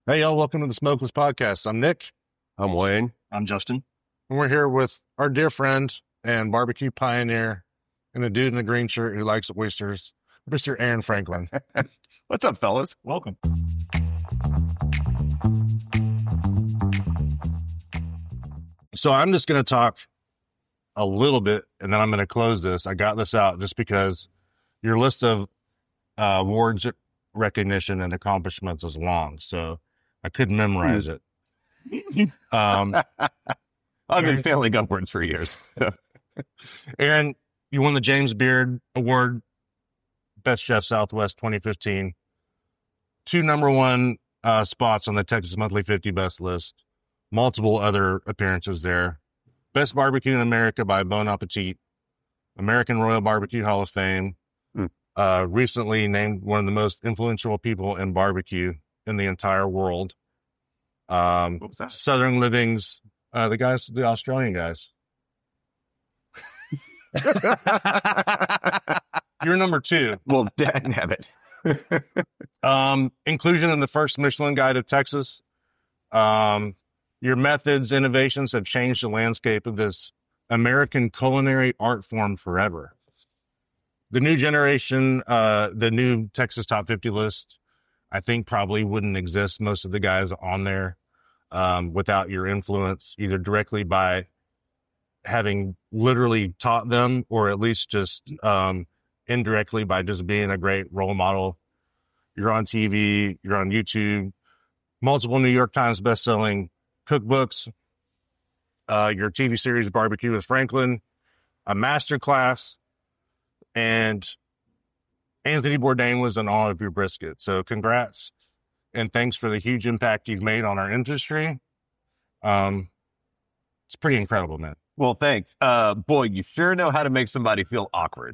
Hey, y'all, welcome to the Smokeless Podcast. I'm Nick. I'm Wayne. I'm Justin. And we're here with our dear friend and barbecue pioneer and a dude in a green shirt who likes oysters, Mr. Aaron Franklin. What's up, fellas? Welcome. So I'm just going to talk a little bit, and then I'm going to close this. I got this out just because your list of awards, recognition, and accomplishments is long, so I couldn't memorize it. I've been failing upwards for years. Aaron, you won the James Beard Award, Best Chef Southwest 2015. 2 number one spots on the Texas Monthly 50 Best list. Multiple other appearances there. Best Barbecue in America by Bon Appetit. American Royal Barbecue Hall of Fame. Recently named one of the most influential people in barbecue in the entire world. What was that? Southern Living's, the Australian guys. You're number 2. Well, damn it. Inclusion in the first Michelin Guide of Texas. Your methods, innovations have changed the landscape of this American culinary art form forever. The new generation, the new Texas Top 50 list, I think probably wouldn't exist. Most of the guys on there without your influence, either directly by having literally taught them or at least just indirectly by just being a great role model. You're on TV, you're on YouTube, multiple New York Times bestselling cookbooks, your TV series Barbecue with Franklin, a master class, and Anthony Bourdain was in all of your brisket. So congrats and thanks for the huge impact you've made on our industry. It's pretty incredible, man. Well, thanks. Boy, you sure know how to make somebody feel awkward.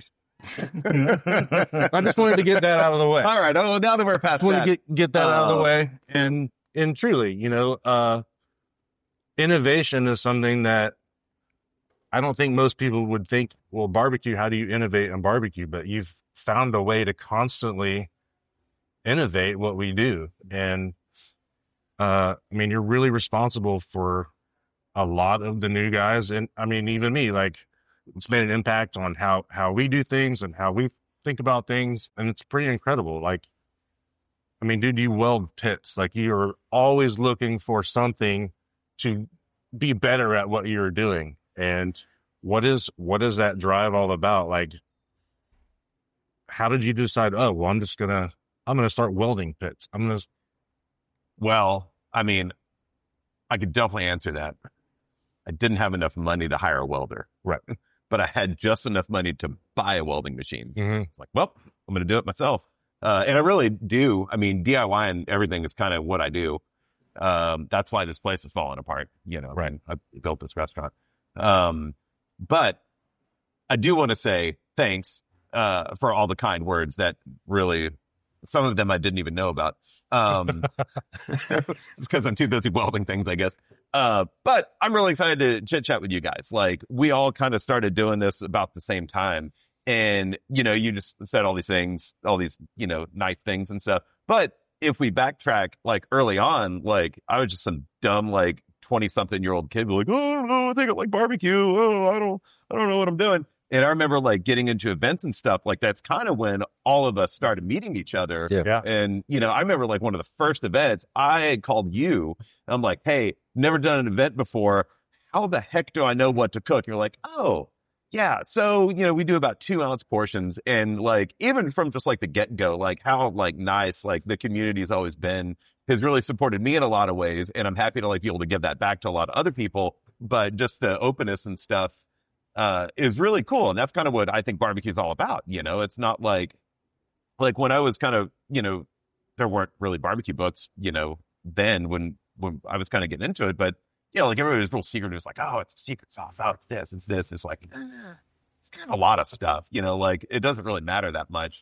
I just wanted to get that out of the way. All right. Oh, now that we're past that. Get that out of the way. And truly, innovation is something that I don't think most people would think, well, barbecue, how do you innovate in barbecue? But you've found a way to constantly innovate what we do. And, you're really responsible for a lot of the new guys. And even me, it's made an impact on how we do things and how we think about things. And it's pretty incredible. Dude, you weld pits. You're always looking for something to be better at what you're doing. And what is that drive all about? How did you decide, oh, well, I'm going to start welding pits. Well, I could definitely answer that. I didn't have enough money to hire a welder. Right. But I had just enough money to buy a welding machine. Mm-hmm. It's I'm going to do it myself. And I really do. DIY and everything is kind of what I do. That's why this place is falling apart. Right. I built this restaurant. But I do want to say thanks for all the kind words that really, some of them I didn't even know about. Because I'm too busy welding things, I guess. But I'm really excited to chit chat with you guys. We all kind of started doing this about the same time. And, you just said all these things, all these, nice things and stuff. But if we backtrack, early on, I was just some dumb, 20-something-year-old kid, oh, I don't know, I think I like barbecue. Oh, I don't know what I'm doing. And I remember getting into events and stuff. That's kind of when all of us started meeting each other. Yeah. And, I remember one of the first events I had called you. I'm like, hey, never done an event before. How the heck do I know what to cook? You're like, oh, yeah. So, we do about 2-ounce portions. And even from just the get-go, how nice, the community's always been, has really supported me in a lot of ways. And I'm happy to be able to give that back to a lot of other people. But just the openness and stuff is really cool. And that's kind of what I think barbecue is all about. It's not like when I was kind of, there weren't really barbecue books, then when I was kind of getting into it, but everybody was real secret. It was oh, it's secret sauce. Oh, it's this, it's this. It's it's kind of a lot of stuff, it doesn't really matter that much.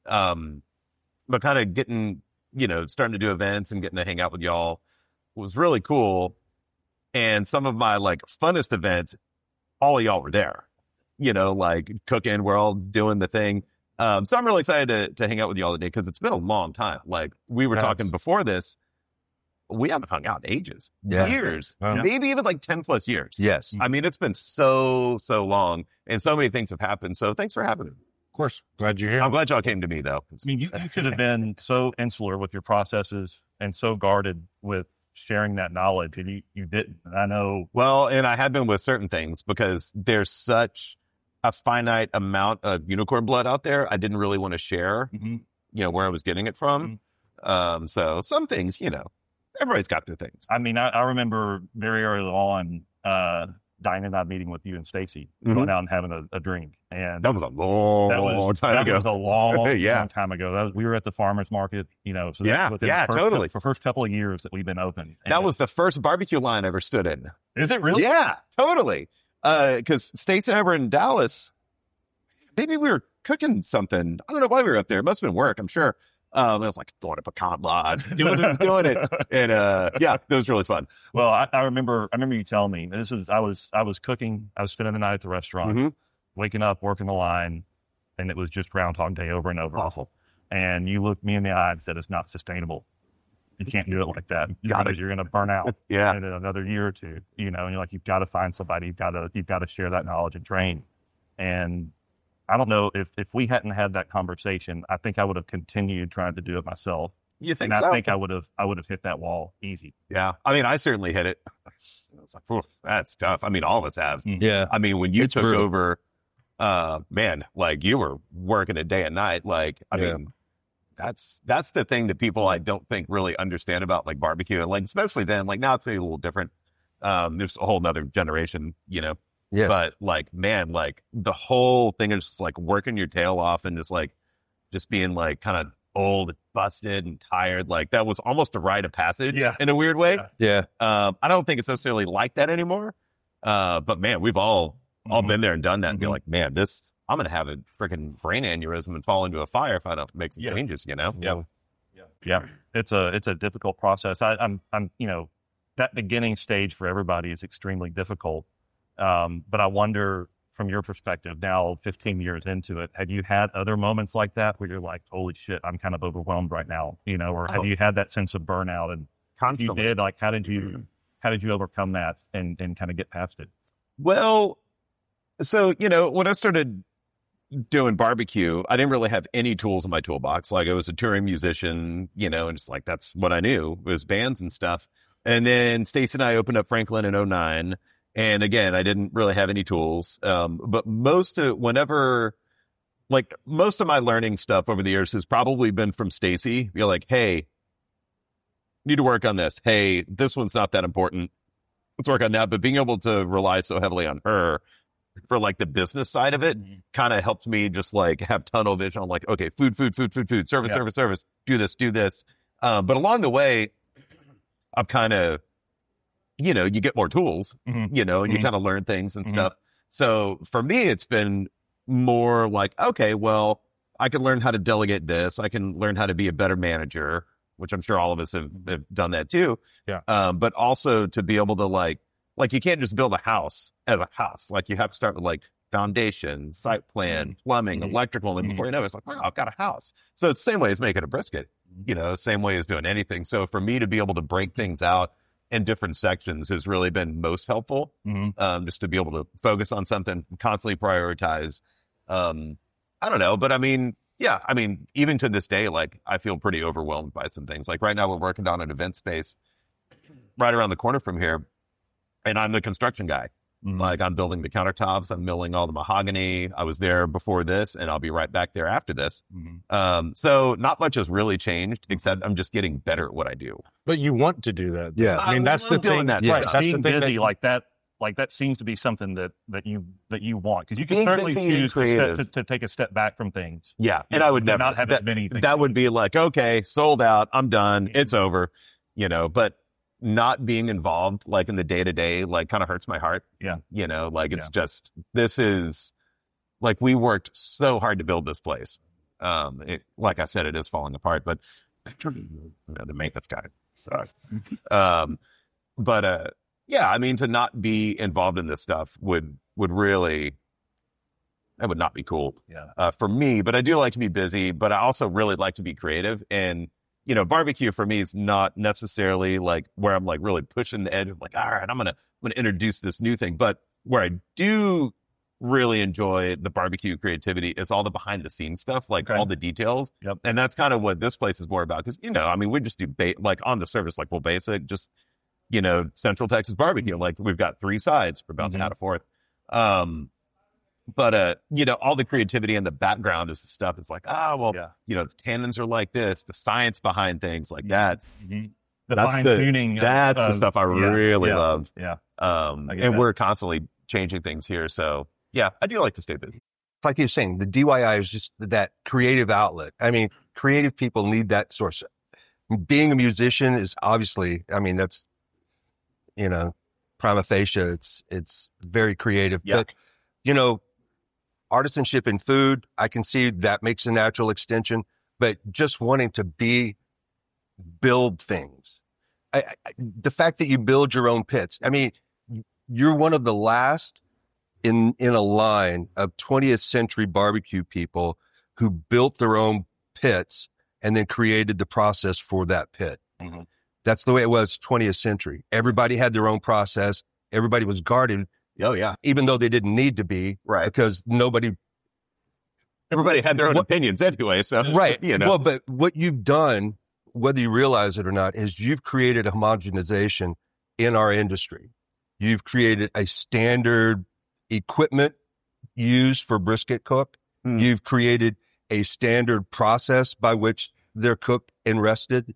But kind of getting, starting to do events and getting to hang out with y'all was really cool. And some of my funnest events, all of y'all were there, cooking, we're all doing the thing. So I'm really excited to hang out with y'all today because it's been a long time. We were talking before this, we haven't hung out in ages, Yeah. years, Yeah. maybe even like 10 plus years. Yes. I mean, it's been so long and so many things have happened. So thanks for having me. Of course. Glad you're here. I'm glad y'all came to me though. I mean, you could have been so insular with your processes and so guarded with sharing that knowledge, and you didn't. And I know. Well, and I have been with certain things because there's such a finite amount of unicorn blood out there. I didn't really want to share, where I was getting it from. So some things, everybody's got their things. I mean, I remember very early on, Diane and I meeting with you and Stacy, going out and having a drink, and That was a long time ago. That was a long, Yeah. long time ago. We were at the farmers market, so Yeah, within yeah, the first, totally. For the first couple of years that we've been open. And That was the first barbecue line I ever stood in. is it really? Yeah, totally. Because Stacey and I were in Dallas. Maybe we were cooking something. I don't know why we were up there. It must have been work, I'm sure. I was like going to Pecan Lodge, doing it. And it was really fun. Well, I remember you telling me I was cooking. I was spending the night at the restaurant, waking up, working the line, and it was just Groundhog Day over and over. Awful. And you looked me in the eye and said, "It's not sustainable. You can't do it like that because you're going to burn out Yeah. in another year or two." And you're like, you've got to find somebody. You've got to share that knowledge and train. And I don't know if we hadn't had that conversation, I think I would have continued trying to do it myself. You think and so? I think I would have hit that wall easy. Yeah. I mean, I certainly hit it. I was like, "Oof, that's tough." I mean, all of us have. Yeah. I mean, when you It's took brutal. over, man, like you were working it day and night. Like, I mean, that's the thing that people I don't think really understand about like barbecue. And like, especially then, like now it's maybe a little different. There's a whole nother generation, Yes. but like, man, like the whole thing is just like working your tail off and just being like kind of old, busted and tired. Like that was almost a rite of passage in a weird way. Yeah. I don't think it's necessarily like that anymore. But man, we've all been there and done that and be like, man, I'm going to have a freaking brain aneurysm and fall into a fire if I don't make some changes, Yeah. It's a difficult process. I'm that beginning stage for everybody is extremely difficult. But I wonder from your perspective now, 15 years into it, have you had other moments like that where you're like, holy shit, I'm kind of overwhelmed right now, or have you had that sense of burnout? And if you did, like, how did you overcome that and kind of get past it? Well, so, when I started doing barbecue, I didn't really have any tools in my toolbox. Like I was a touring musician, and just like, that's what I knew was bands and stuff. And then Stacey and I opened up Franklin in 2009. And again, I didn't really have any tools. But most of my learning stuff over the years has probably been from Stacey. You're like, hey, need to work on this. Hey, this one's not that important. Let's work on that. But being able to rely so heavily on her for like the business side of it kind of helped me just like have tunnel vision on like, okay, food, service, do this. But along the way, I've kind of, you get more tools, and you kind of learn things and stuff. So for me, it's been more like, okay, well, I can learn how to delegate this. I can learn how to be a better manager, which I'm sure all of us have done that too. Yeah. But also to be able to like you can't just build a house as a house. Like you have to start with like foundation, site plan, plumbing, electrical. And before you know it, it's like, wow, I've got a house. So it's the same way as making a brisket, same way as doing anything. So for me to be able to break things out in different sections has really been most helpful. Just to be able to focus on something, constantly prioritize. I don't know, but I mean, even to this day, like I feel pretty overwhelmed by some things. Like right now we're working on an event space right around the corner from here. And I'm the construction guy. Like I'm building the countertops. I'm milling all the mahogany. I was there before this and I'll be right back there after this. So not much has really changed except I'm just getting better at what I do. But you want to do that. Yeah. I mean, that's the I'm doing thing. that. Right. Yeah. That's the Being thing busy like that seems to be something that you want, because you can Being certainly busy and choose creative. to take a step back from things. Yeah. And I would never not have as many things. That would be like, okay, sold out. I'm done. It's over, but not being involved like in the day to day, like kind of hurts my heart. Yeah. It's just, this is like, we worked so hard to build this place. Like I said, it is falling apart, but the maintenance guy sucks. Yeah, I mean, to not be involved in this stuff would really, that would not be cool. Yeah. For me, but I do like to be busy, but I also really like to be creative. And barbecue for me is not necessarily like where I'm like really pushing the edge of like, all right, I'm gonna introduce this new thing. But where I do really enjoy the barbecue creativity is all the behind the scenes stuff, like all the details. Yep. And that's kind of what this place is more about. Because, we just do like on the surface, like, well, basic, just, Central Texas barbecue. Like we've got 3 sides. We're about to add a 4th. But all the creativity and the background is the stuff. It's like, the tannins are like this, the science behind things like that. The fine tuning. That's the stuff I really love. Yeah. And we're constantly changing things here. So yeah, I do like to stay busy. Like you're saying, the DIY is just that creative outlet. I mean, creative people need that source. Being a musician is obviously, that's, prima facie, it's very creative. Yeah. But, artisanship in food, I can see that makes a natural extension, but just wanting to build things. The fact that you build your own pits, you're one of the last in a line of 20th century barbecue people who built their own pits and then created the process for that pit. Mm-hmm. That's the way it was 20th century. Everybody had their own process. Everybody was guarded. Oh, yeah. Even though they didn't need to be. Right. Because everybody had their own opinions anyway. So, right. Well, but what you've done, whether you realize it or not, is you've created a homogenization in our industry. You've created a standard equipment used for brisket cook. You've created a standard process by which they're cooked and rested.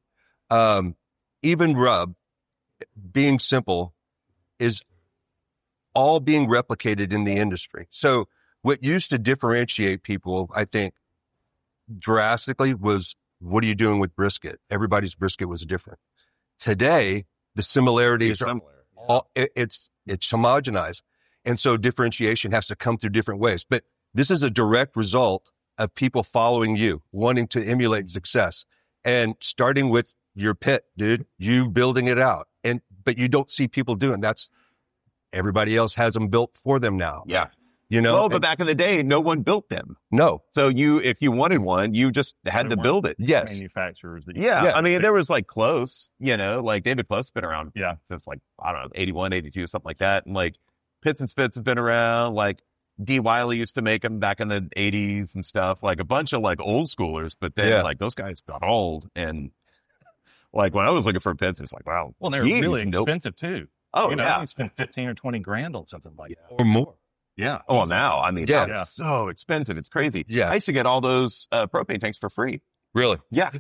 Even rub, being simple, is all being replicated in the industry. So what used to differentiate people, I think, drastically was, what are you doing with brisket? Everybody's brisket was different. Today, the similarities are it's homogenized. And so differentiation has to come through different ways. But this is a direct result of people following you, wanting to emulate success, and starting with your pit, dude, you building it out. But you don't see people doing that's everybody else has them built for them now. Yeah. But back in the day, no one built them. No. So if you wanted one, you just had to build it. Yes. Manufacturers. There was like Close, like David Close has been around since like, I don't know, 81, 82, something like that. And like Pits and Spits have been around. Like D. Wiley used to make them back in the 80s and stuff. Like a bunch of like old schoolers, but then like those guys got old. And like when I was looking for pits, it's like, wow. Well, they're really expensive too. Oh, you spend 15 or 20 grand on something like that. Or more. Yeah. Oh, now, it's so expensive. It's crazy. Yeah. I used to get all those propane tanks for free. Really? Yeah.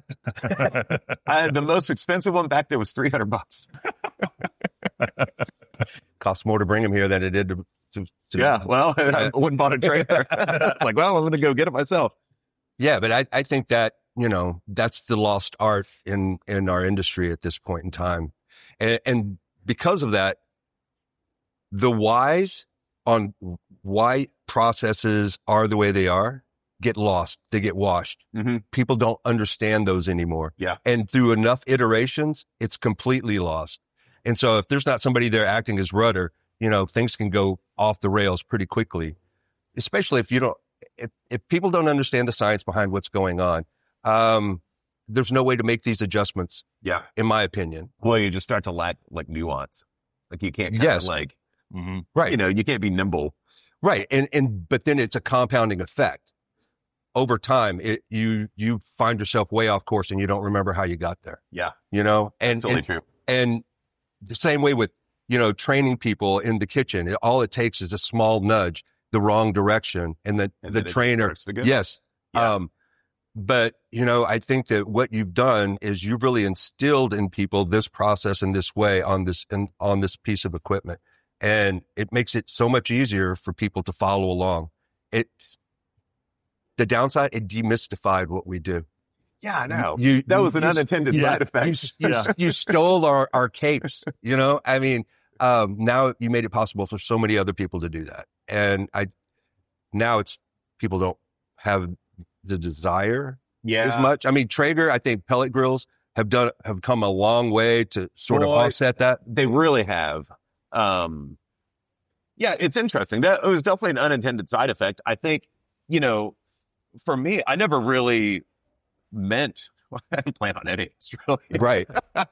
I had the most expensive one back there was $300. Costs more to bring them here than it did to well, I wouldn't bought a trailer. It's like, well, I'm going to go get it myself. Yeah, but I think that, that's the lost art in our industry at this point in time. And because of that, the whys on why processes are the way they are get lost. They get washed. Mm-hmm. People don't understand those anymore. Yeah. And through enough iterations, it's completely lost. And so if there's not somebody there acting as rudder, things can go off the rails pretty quickly, especially if people don't understand the science behind what's going on. There's no way to make these adjustments. Yeah. In my opinion. Well, you just start to lack like nuance. Like you can't right. You can't be nimble. Right. But then it's a compounding effect. Over time, you find yourself way off course and you don't remember how you got there. Yeah. And totally true. And the same way with, training people in the kitchen. All it takes is a small nudge the wrong direction and the trainer. Yes. Yeah. But, I think that what you've done is you've really instilled in people this process in this way on this piece of equipment. And it makes it so much easier for people to follow along. The downside, it demystified what we do. Yeah, I know. That was an unintended side effect. You stole our capes, now you made it possible for so many other people to do that. And now people don't have the desire as much. Traeger, I think pellet grills have come a long way to sort of offset that. They really have. It's interesting. That it was definitely an unintended side effect. I think, for me, I never really meant I didn't plan on any of this, really. Right.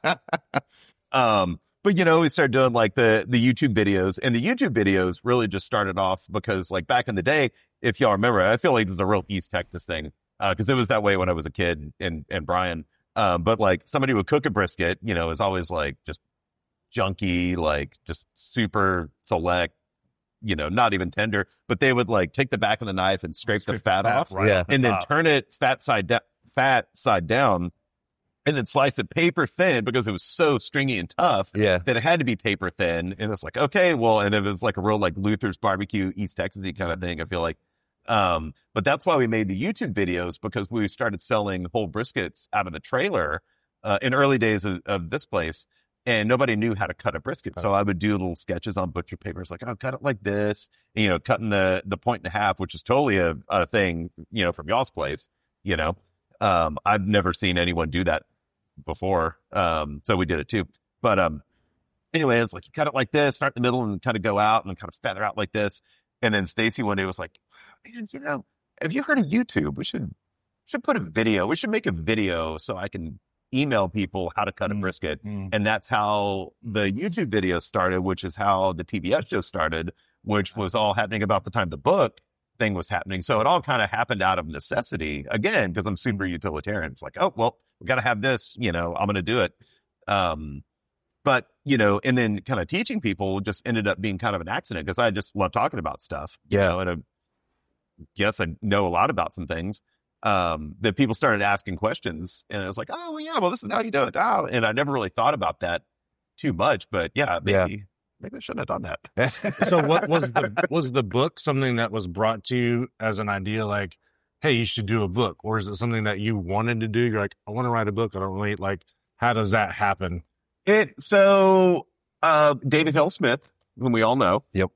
But we started doing like the YouTube videos, and the YouTube videos really just started off because like back in the day, if y'all remember, I feel like this is a real East Texas thing, because it was that way when I was a kid and Brian. But like somebody would cook a brisket, is always like just junky, like just super select, not even tender, but they would like take the back of the knife and scrape the fat off, right Yeah. off the and then top. turn it fat side down, and then slice it paper thin because it was so stringy and tough Yeah. that it had to be paper thin. And it's like, okay, well, and then it's like a real like Luther's barbecue, East Texas-y kind of thing, I feel like. But that's why we made the YouTube videos, because we started selling whole briskets out of the trailer in early days of this place, and nobody knew how to cut a brisket. So I would do little sketches on butcher paper. It's like, oh, cut it like this, and, cutting the point and a half, which is totally a thing, from y'all's place, I've never seen anyone do that before. So we did it too. But anyway, it's like you cut it like this, start in the middle and kind of go out and kind of feather out like this. And then Stacy one day was like, man, have you heard of YouTube? We should put a video. We should make a video so I can email people how to cut a brisket. And that's how the YouTube video started, which is how the PBS show started, which was all happening about the time the book thing was happening. So it all kind of happened out of necessity, again, because I'm super utilitarian. It's like, oh, well, we got to have this, I'm going to do it. But, and then kind of teaching people just ended up being kind of an accident, because I just love talking about stuff, and I guess I know a lot about some things, that people started asking questions, and I was like, oh yeah, well, this is how you do it. Oh, and I never really thought about that too much, but maybe I shouldn't have done that. So what was the book something that was brought to you as an idea, like, hey, you should do a book? Or is it something that you wanted to do? You're like, I want to write a book. I don't really like, how does that happen? So David Hill Smith, whom we all know. Yep.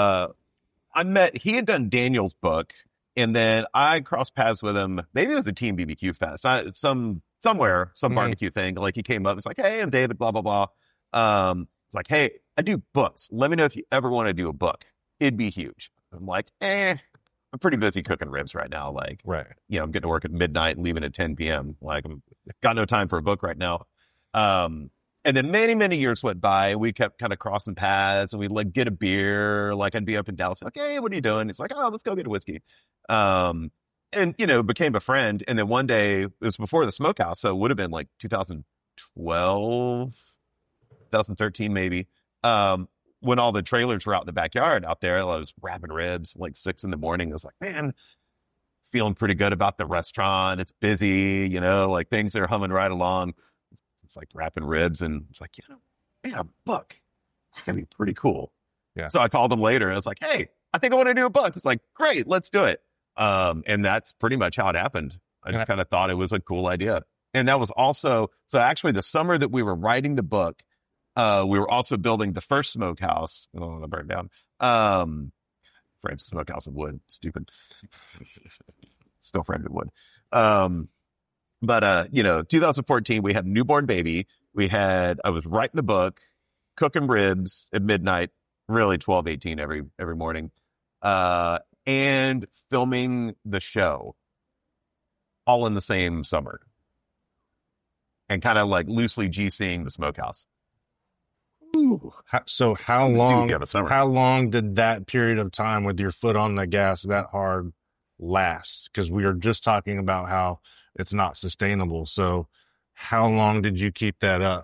He had done Daniel's book, and then I crossed paths with him. Maybe it was a Team BBQ Fest, some barbecue thing. Like he came up, it's like, hey, I'm David, blah, blah, blah. It's like, hey, I do books. Let me know if you ever want to do a book. It'd be huge. I'm like, I'm pretty busy cooking ribs right now. Like, Right. I'm getting to work at midnight and leaving at 10 p.m. Like, I've got no time for a book right now. And then many, many years went by. We kept kind of crossing paths, and we'd like get a beer. Like I'd be up in Dallas, like, hey, what are you doing? He's like, oh, let's go get a whiskey. And, became a friend. And then one day, it was before the Smokehouse, so it would have been like 2012, 2013 maybe, when all the trailers were out in the backyard out there. I was wrapping ribs like 6 a.m. I was like, man, feeling pretty good about the restaurant. It's busy, like things are humming right along. It's like wrapping ribs, and it's like, man, a book. It's going to be pretty cool. Yeah. So I called him later, and I was like, hey, I think I want to do a book. It's like, great, let's do it. And that's pretty much how it happened. I just kind of thought it was a cool idea. And that was also, so actually the summer that we were writing the book, we were also building the first smokehouse. Oh, I burned down. Framed smokehouse of wood. Stupid. Still framed in wood. But 2014, we had a newborn baby. I was writing the book, cooking ribs at midnight, really 12:18 every morning, and filming the show all in the same summer, and kind of like loosely GCing the smokehouse. Ooh. So how That's a long? doozy of a summer. How long did that period of time with your foot on the gas that hard last? Because we are just talking about how it's not sustainable. So how long did you keep that up?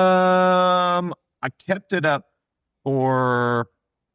I kept it up for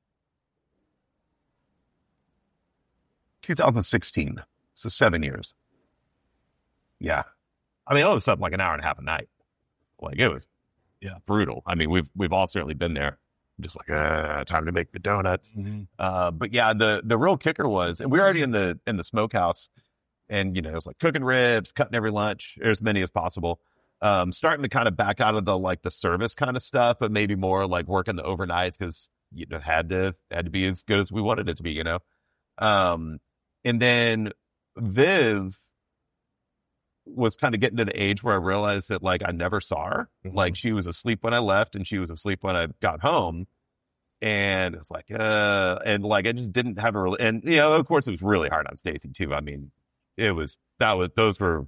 2016. So 7 years. Yeah. I mean, all of something like an hour and a half a night. Like it was brutal. I mean, we've all certainly been there. Just like, time to make the donuts. But yeah, the real kicker was, and we were already in the smokehouse, and it was like cooking ribs, cutting every lunch, or as many as possible. Starting to kind of back out of the service kind of stuff, but maybe more like working the overnights, because it had to be as good as we wanted it to be, and then Viv was kind of getting to the age where I realized that like I never saw her. Like she was asleep when I left, and she was asleep when I got home. And it's like, and like I just didn't have a real, and of course it was really hard on Stacy too. I mean, those were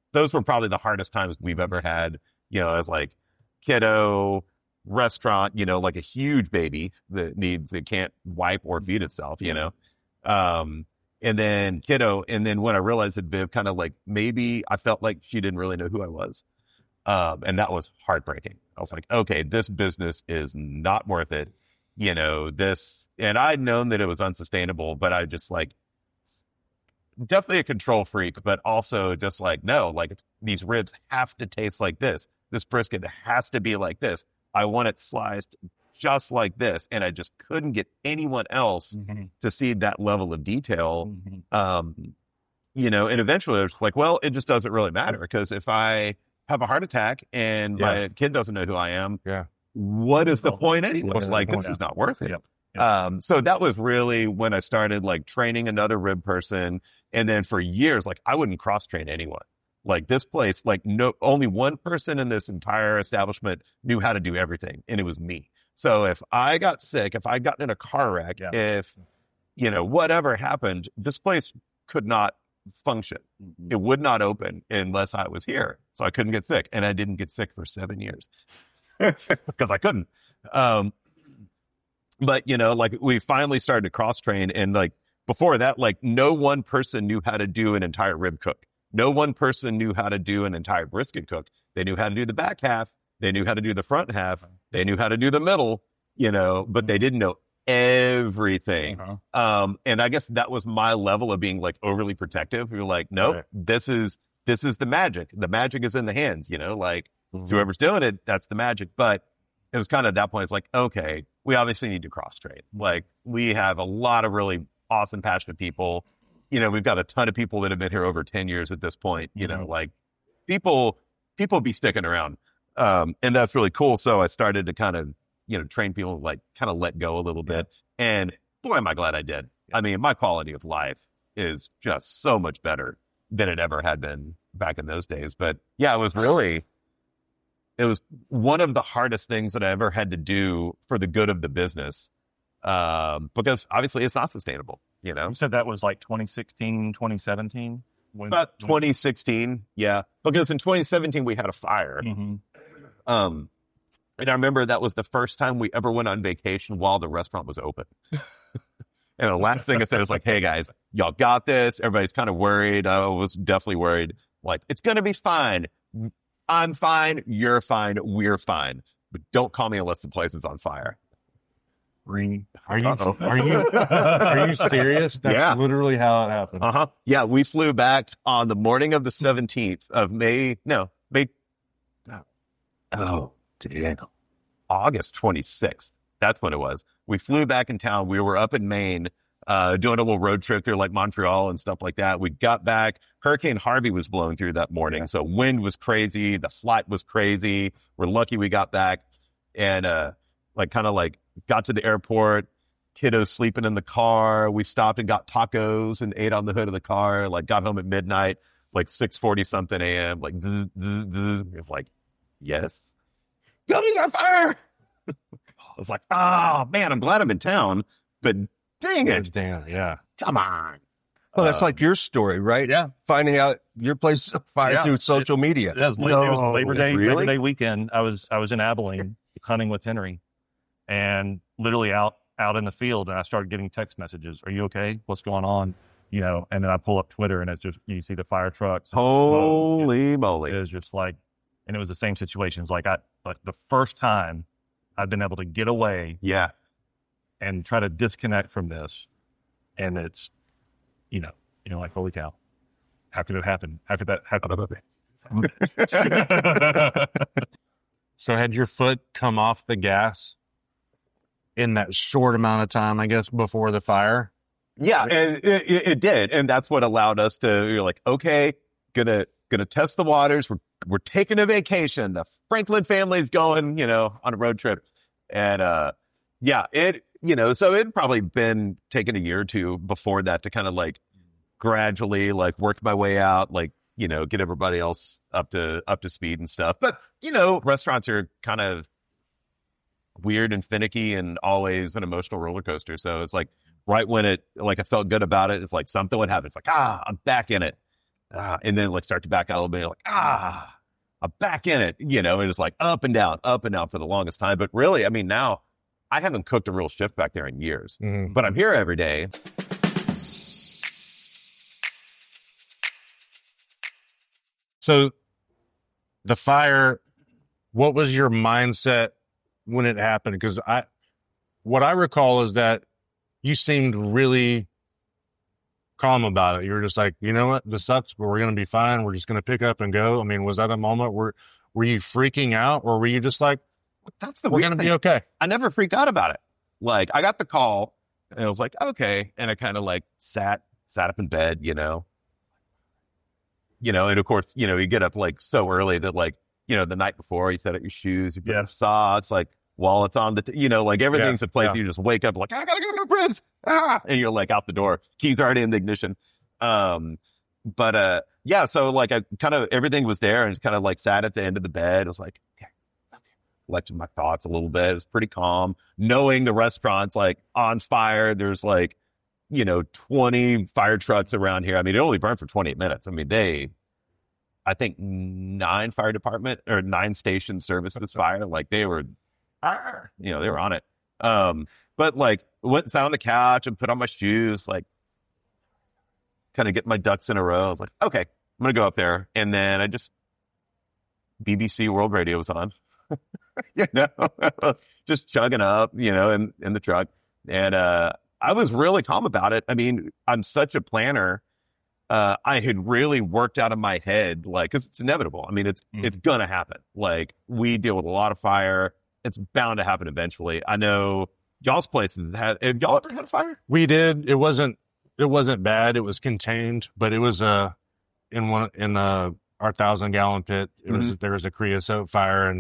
those were probably the hardest times we've ever had, as like kiddo, restaurant, like a huge baby that can't wipe or feed itself, and then kiddo. And then when I realized that Viv kind of like, maybe I felt like she didn't really know who I was. And that was heartbreaking. I was like, okay, this business is not worth it. And I'd known that it was unsustainable, but I just like, definitely a control freak, but also just like, no, like these ribs have to taste like this. This brisket has to be like this. I want it sliced just like this. And I just couldn't get anyone else to see that level of detail. And eventually I was like, well, it just doesn't really matter, because if I have a heart attack and my kid doesn't know who I am, what is the point anyway? Like, this is not worth it. So that was really when I started like training another rib person. And then for years, like I wouldn't cross train anyone. Like this place, like only one person in this entire establishment knew how to do everything. And it was me. So if I got sick, if I'd gotten in a car wreck, if, whatever happened, this place could not function. It would not open unless I was here. So I couldn't get sick. And I didn't get sick for 7 years because I couldn't. But, like we finally started to cross train, and like before that, like no one person knew how to do an entire rib cook. No one person knew how to do an entire brisket cook. They knew how to do the back half. They knew how to do the front half. They knew how to do the middle, but they didn't know everything. And I guess that was my level of being like overly protective. You're like, no, this is the magic. The magic is in the hands, like whoever's doing it, that's the magic. But it was kind of at that point, it's like, okay, we obviously need to cross train. Like we have a lot of really awesome, passionate people. We've got a ton of people that have been here over 10 years at this point, like people be sticking around. And that's really cool. So I started to kind of, train people, like kind of let go a little bit. And boy, am I glad I did. I mean, my quality of life is just so much better than it ever had been back in those days. But yeah, it was one of the hardest things that I ever had to do for the good of the business. Because obviously it's not sustainable, You said that was like 2016, 2017? About 2016, yeah. Because in 2017 we had a fire. And I remember that was the first time we ever went on vacation while the restaurant was open. And the last thing I said was like, hey guys, y'all got this. Everybody's kind of worried. I was definitely worried. Like, it's going to be fine. I'm fine. You're fine. We're fine. But don't call me unless the place is on fire. Are you serious? That's literally how it happened. Yeah, we flew back on the morning of the 17th of August 26th. That's when it was. We flew back in town. We were up in Maine, doing a little road trip through like Montreal and stuff like that. We got back. Hurricane Harvey was blowing through that morning. So wind was crazy. The flight was crazy. We're lucky we got back and, got to the airport. Kiddos sleeping in the car. We stopped and got tacos and ate on the hood of the car. Like got home at midnight, like 6:40 something a.m. Like, like, yes. Building's on fire. I was like, oh man, I'm glad I'm in town, but dang it. Damn, yeah. Come on. Well, that's like your story, right? Yeah. Finding out your place is on fire through social media. It was Labor Day weekend. I was in Abilene hunting with Henry, and literally out in the field, and I started getting text messages. Are you okay? What's going on? And then I pull up Twitter, and it's just, you see the fire trucks. Holy moly. It was just like, and it was the same situation. It's like the first time I've been able to get away. Yeah. And try to disconnect from this. And it's, like, holy cow. How could it happen? How could that happen? So had your foot come off the gas in that short amount of time, I guess, before the fire? Yeah, and it did. And that's what allowed us to, you're like, okay, gonna test the waters. We're taking a vacation. The Franklin family's going, on a road trip. And, so it'd probably been taking a year or two before that to kind of like gradually like work my way out, like, get everybody else up to speed and stuff. But, restaurants are kind of weird and finicky and always an emotional roller coaster. So it's like right when I felt good about it, it's like something would happen. It's like, I'm back in it. and then like start to back out a little bit. You're like, I'm back in it, you know, and it's like up and down for the longest time. But really, I mean, now I haven't cooked a real shift back there in years, but I'm here every day. So the fire, what was your mindset when it happened? Because what I recall is that you seemed really calm about it. You were just like, you know what, this sucks, but we're going to be fine. We're just going to pick up and go. I mean, was that a moment where were you freaking out, or were you just like, that's the we're going to be okay? I never freaked out about it. Like, I got the call and I was like, okay. And I kind of like sat up in bed, you know, and of course, you know, you get up like so early that like, you know, the night before you set up your shoes, you put your socks, like wallets on the, like everything's in place. You just wake up like, I gotta go to Prince. And you're like out the door. Keys already in the ignition. But so like I kind of, everything was there and just kind of like sat at the end of the bed. I was like, collected my thoughts a little bit. It was pretty calm, knowing the restaurant's like on fire. There's like, you know, 20 fire trucks around here. I mean, it only burned for 28 minutes. I mean, I think 9 fire department or 9 stations serviced this fire. Like they were, you know, they were on it. But like went and sat on the couch and put on my shoes, like kind of get my ducks in a row. I was like, okay, I'm going to go up there. And then BBC World Radio was on, you know, just chugging up, you know, in the truck. And, I was really calm about it. I mean, I'm such a planner. I had really worked out of my head, like, cause it's inevitable. I mean, it's gonna happen. Like, we deal with a lot of fire. It's bound to happen eventually. I know y'all's places have y'all ever had a fire? We did. It wasn't bad. It was contained, but it was, in our 1,000-gallon pit. There was a creosote fire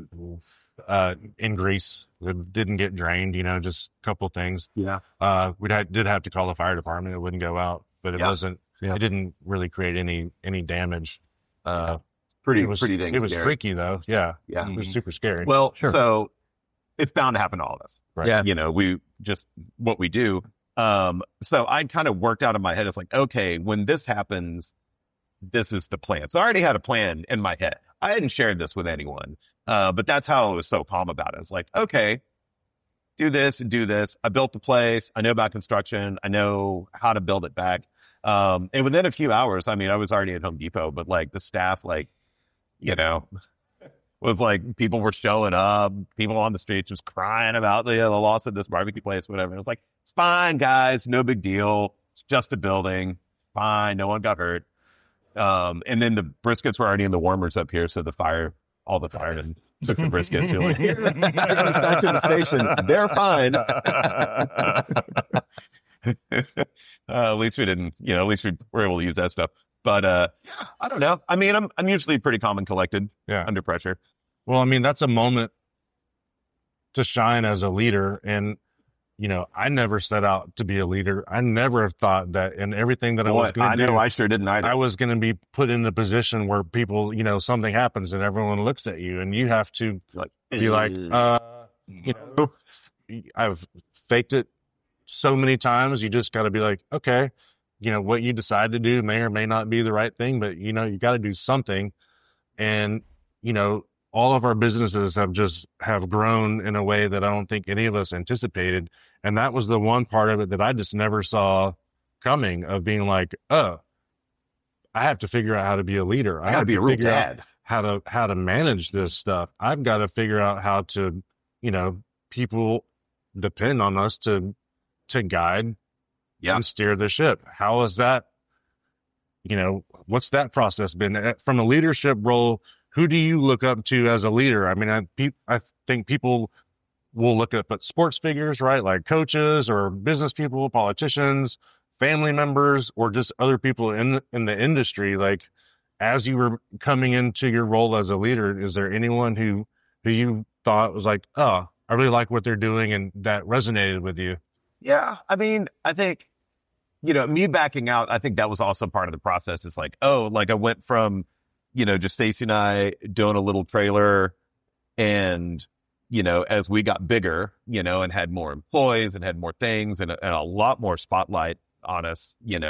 in Greece. It didn't get drained, you know, just a couple things. Yeah. Did have to call the fire department. It wouldn't go out, but it wasn't, it didn't really create any damage. Pretty it was scary. freaky though. Yeah. Yeah. It was super scary. Well, so it's bound to happen to all of us. Right. Yeah. You know, what we do. So I kind of worked out in my head. It's like, okay, when this happens, this is the plan. So I already had a plan in my head. I hadn't shared this with anyone. But that's how I was so calm about it. It's like, okay, do this and do this. I built the place. I know about construction. I know how to build it back. And within a few hours, I mean, I was already at Home Depot, but like the staff, like, you know, was like, people were showing up, people on the streets just crying about the loss of this barbecue place, whatever. And it was like, it's fine, guys. No big deal. It's just a building. Fine. No one got hurt. And then the briskets were already in the warmers up here. So all the firemen took the brisket to like, back to the station. They're fine. At least we didn't, you know, at least we were able to use that stuff. But, I don't know. I mean, I'm usually pretty calm and collected under pressure. Well, I mean, that's a moment to shine as a leader. And, you know, I never set out to be a leader. I never thought that in everything that I was going to do. I sure didn't either. I was going to be put in a position where people, you know, something happens and everyone looks at you and you have to be like, you know, I've faked it so many times. You just got to be like, okay, you know, what you decide to do may or may not be the right thing, but you know, you got to do something. And, you know, all of our businesses have grown in a way that I don't think any of us anticipated. And that was the one part of it that I just never saw coming, of being like, oh, I have to figure out how to be a leader. I have to be a real dad. How to manage this stuff. I've got to figure out how to, you know, people depend on us to guide and steer the ship. How is that? You know, what's that process been from a leadership role? Who do you look up to as a leader? I mean, I think people will look up at sports figures, right? Like coaches or business people, politicians, family members, or just other people in the industry. Like, as you were coming into your role as a leader, is there anyone who you thought was like, oh, I really like what they're doing and that resonated with you? Yeah. I mean, I think, you know, me backing out, I think that was also part of the process. It's like, oh, like I went from, you know, just Stacey and I doing a little trailer, and, you know, as we got bigger, you know, and had more employees and had more things and a lot more spotlight on us, you know,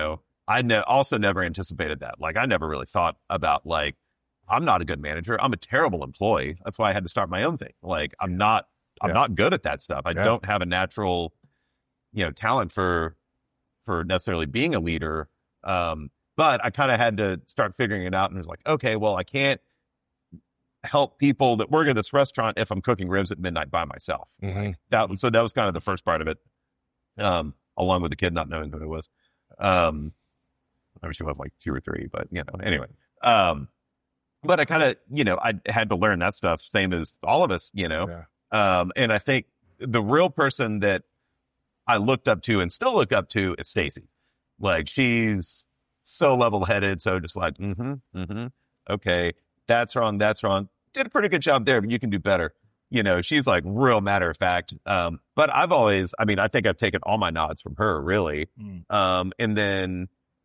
also never anticipated that. Like, I never really thought about, like, I'm not a good manager. I'm a terrible employee. That's why I had to start my own thing. Like, I'm not good at that stuff. I don't have a natural, talent for necessarily being a leader. But I kind of had to start figuring it out, and it was like, okay, well, I can't help people that work at this restaurant if I'm cooking ribs at midnight by myself. Mm-hmm. So that was kind of the first part of it, along with the kid not knowing who it was. I wish she was like 2 or 3, but anyway. But I kind of, I had to learn that stuff, same as all of us, Yeah. And I think the real person that I looked up to and still look up to is Stacy. Like, she's so level-headed, so just like, okay, that's wrong. Did a pretty good job there, but you can do better. She's like real matter of fact. But I think I've taken all my nods from her, really. And then,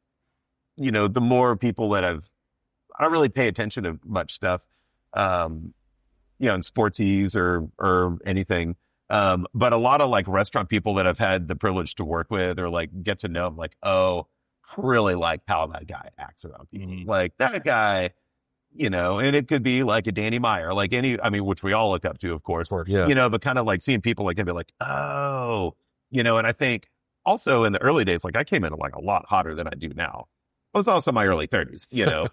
the more people that I don't really pay attention to much stuff, in sportsies or anything. But a lot of like restaurant people that I've had the privilege to work with or like get to know, I'm like, oh, I really like how that guy acts around people. Like that guy, and it could be like a Danny Meyer, like which we all look up to, of course. Yeah. But kind of like seeing people like him be like, oh, and I think also in the early days, like I came in like a lot hotter than I do now. I was also in my early 30s,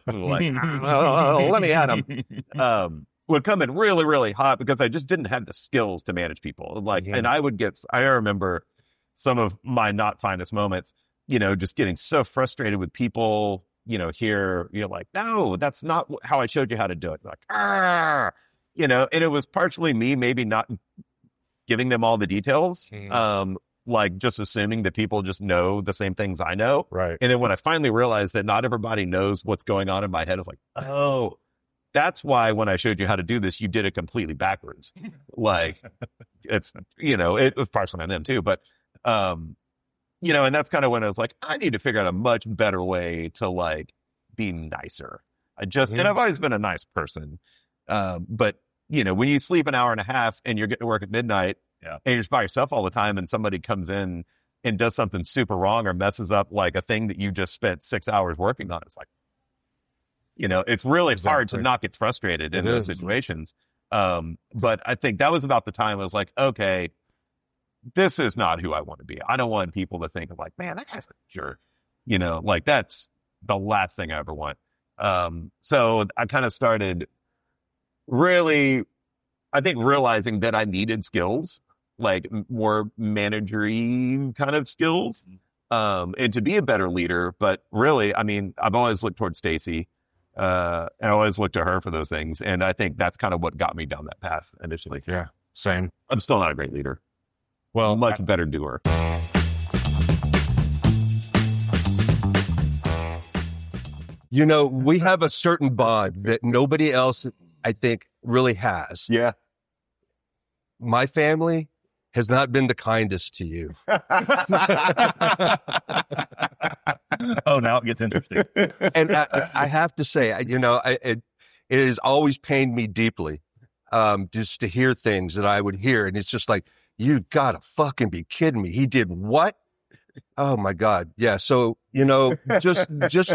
like, let me at him. Would come in really, really hot because I just didn't have the skills to manage people. Like, and I remember some of my not finest moments, just getting so frustrated with people, here, like, no, that's not how I showed you how to do it. Like, and it was partially me maybe not giving them all the details. Like just assuming that people just know the same things I know. Right. And then when I finally realized that not everybody knows what's going on in my head, I was like, oh, that's why when I showed you how to do this, you did it completely backwards. Like it's, it was partially on them too, but, and that's kind of when I was like, I need to figure out a much better way to like be nicer. and I've always been a nice person. But when you sleep an hour and a half and you're getting to work at midnight, and you're just by yourself all the time, and somebody comes in and does something super wrong or messes up like a thing that you just spent 6 hours working on, it's like, it's really hard to not get frustrated in those situations. But I think that was about the time I was like, okay, this is not who I want to be. I don't want people to think of like, man, that guy's a jerk. Like that's the last thing I ever want. So I kind of started really, I think, realizing that I needed skills, like more managery kind of skills, and to be a better leader. But really, I've always looked towards Stacy, and I always looked to her for those things. And I think that's kind of what got me down that path initially. Yeah, same. I'm still not a great leader. Well, much better doer. We have a certain bond that nobody else, I think, really has. Yeah. My family has not been the kindest to you. Oh, now it gets interesting. And I have to say, it has always pained me deeply, just to hear things that I would hear. And it's just like, you gotta fucking be kidding me. He did what? Oh my God. Yeah. So, just,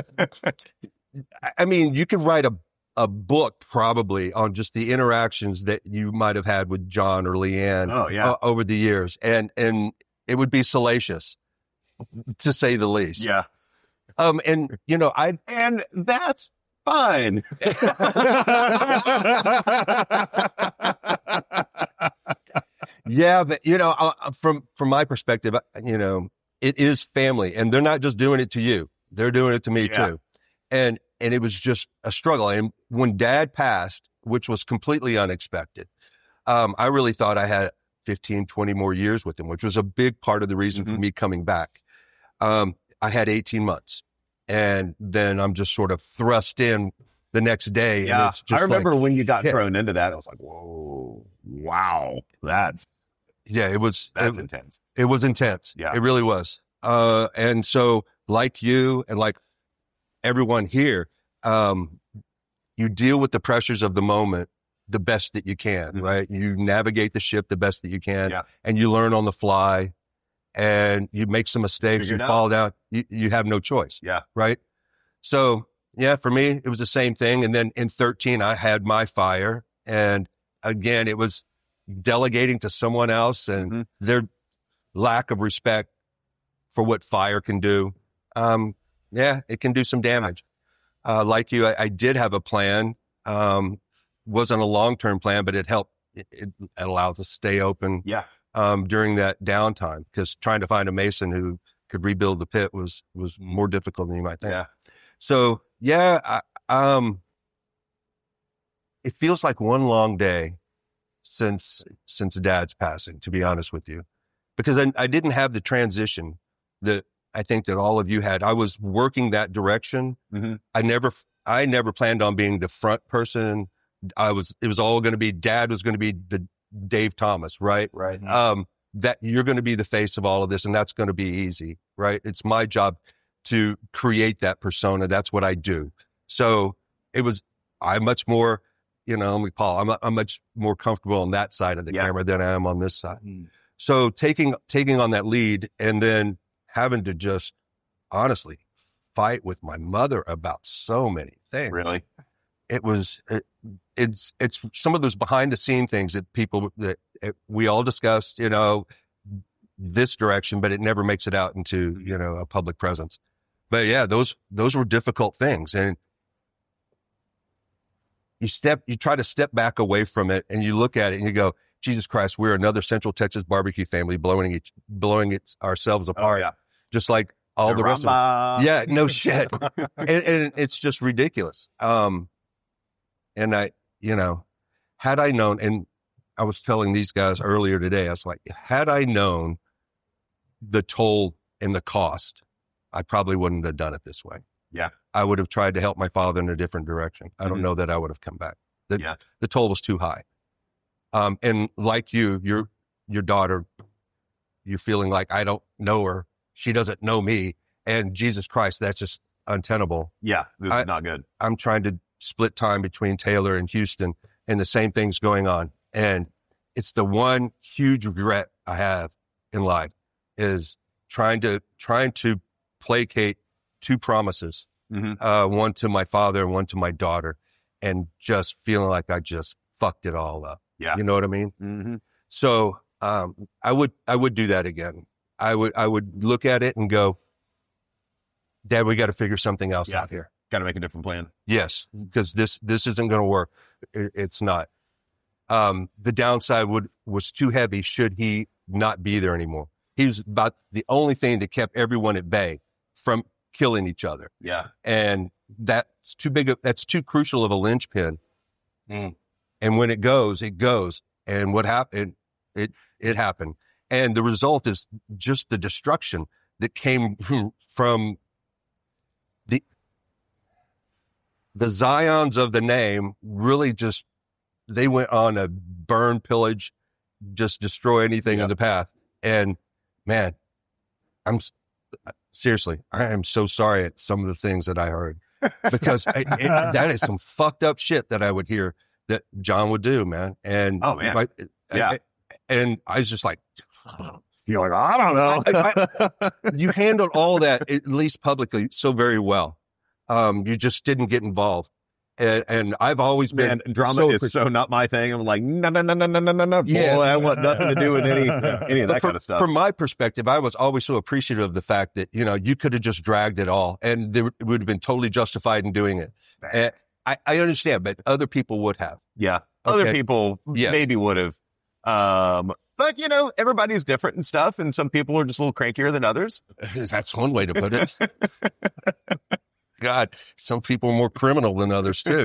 you could write a book probably on just the interactions that you might have had with John or Leanne over the years. And it would be salacious, to say the least. Yeah. And that's fine. Yeah, but from my perspective, it is family, and they're not just doing it to you; they're doing it to me too. And it was just a struggle. And when Dad passed, which was completely unexpected, I really thought I had 15, 20 more years with him, which was a big part of the reason for me coming back. I had 18 months, and then I'm just sort of thrust in the next day. Yeah, and it's just I remember when you got thrown into that. I was like, whoa, wow, that's intense. It was intense. Yeah, it really was. And so, like you and like everyone here, you deal with the pressures of the moment the best that you can, right? You navigate the ship the best that you can, and you learn on the fly. and you make some mistakes, Figure you it out. fall down, you have no choice. Yeah. Right. So yeah, for me, it was the same thing. And then in 13, I had my fire. And again, it was delegating to someone else and their lack of respect for what fire can do. Yeah, it can do some damage. Like you, I did have a plan. Wasn't a long-term plan, but it helped. It allows us to stay open Yeah. during that downtime, because trying to find a mason who could rebuild the pit was more difficult than you might think. Yeah. So yeah, it feels like one long day since Dad's passing, to be honest with you, because I didn't have the transition that I think that all of you had. I was working that direction. I never planned on being the front person. It was all going to be, Dad was going to be the Dave Thomas, right? Right. That you're going to be the face of all of this, and that's going to be easy, right? It's my job to create that persona. That's what I do. So I'm much more, Paul, I'm much more comfortable on that side of the camera than I am on this side. So taking on that lead, and then having to just honestly fight with my mother about so many things. Really? It's some of those behind the scene things that we all discussed, this direction, but it never makes it out into, a public presence. But yeah, those were difficult things. And you try to step back away from it, and you look at it and you go, Jesus Christ, we're another Central Texas barbecue family blowing ourselves apart. Oh, yeah. Just like all the rest of them. Yeah, no shit. and it's just ridiculous. And had I known, and I was telling these guys earlier today, I was like, had I known the toll and the cost, I probably wouldn't have done it this way. Yeah. I would have tried to help my father in a different direction. I don't know that I would have come back. The toll was too high. And like your daughter, you're feeling like, I don't know her. She doesn't know me. And Jesus Christ, that's just untenable. Yeah. This is not good. I'm trying to split time between Taylor and Houston, and the same thing's going on. And it's the one huge regret I have in life is trying to placate two promises, one to my father and one to my daughter, and just feeling like I just fucked it all up. Yeah. You know what I mean? So, I would do that again. I would look at it and go, Dad, we got to figure something else out here. Got to make a different plan. Yes, because this isn't going to work. It's not. The downside was too heavy should he not be there anymore. He was about the only thing that kept everyone at bay from killing each other. Yeah. And that's too crucial of a linchpin. And when it goes. And what happened, it happened. And the result is just the destruction that came from the Zions of the name. Really just, they went on a burn, pillage, just destroy anything in the path. And man, I am so sorry at some of the things that I heard, because that is some fucked up shit that I would hear that John would do, man. And and I was just like, you're like, I don't know. You handled all that, at least publicly, so very well. You just didn't get involved. And I've always been drama is so not my thing. I'm like, no. Yeah. Boy, I want nothing to do with any of that kind of stuff. From my perspective, I was always so appreciative of the fact that, you could have just dragged it all and it would have been totally justified in doing it. And I understand, but other people would have. Yeah. Other people maybe would have. But everybody's different and stuff. And some people are just a little crankier than others. That's one way to put it. God, some people are more criminal than others too.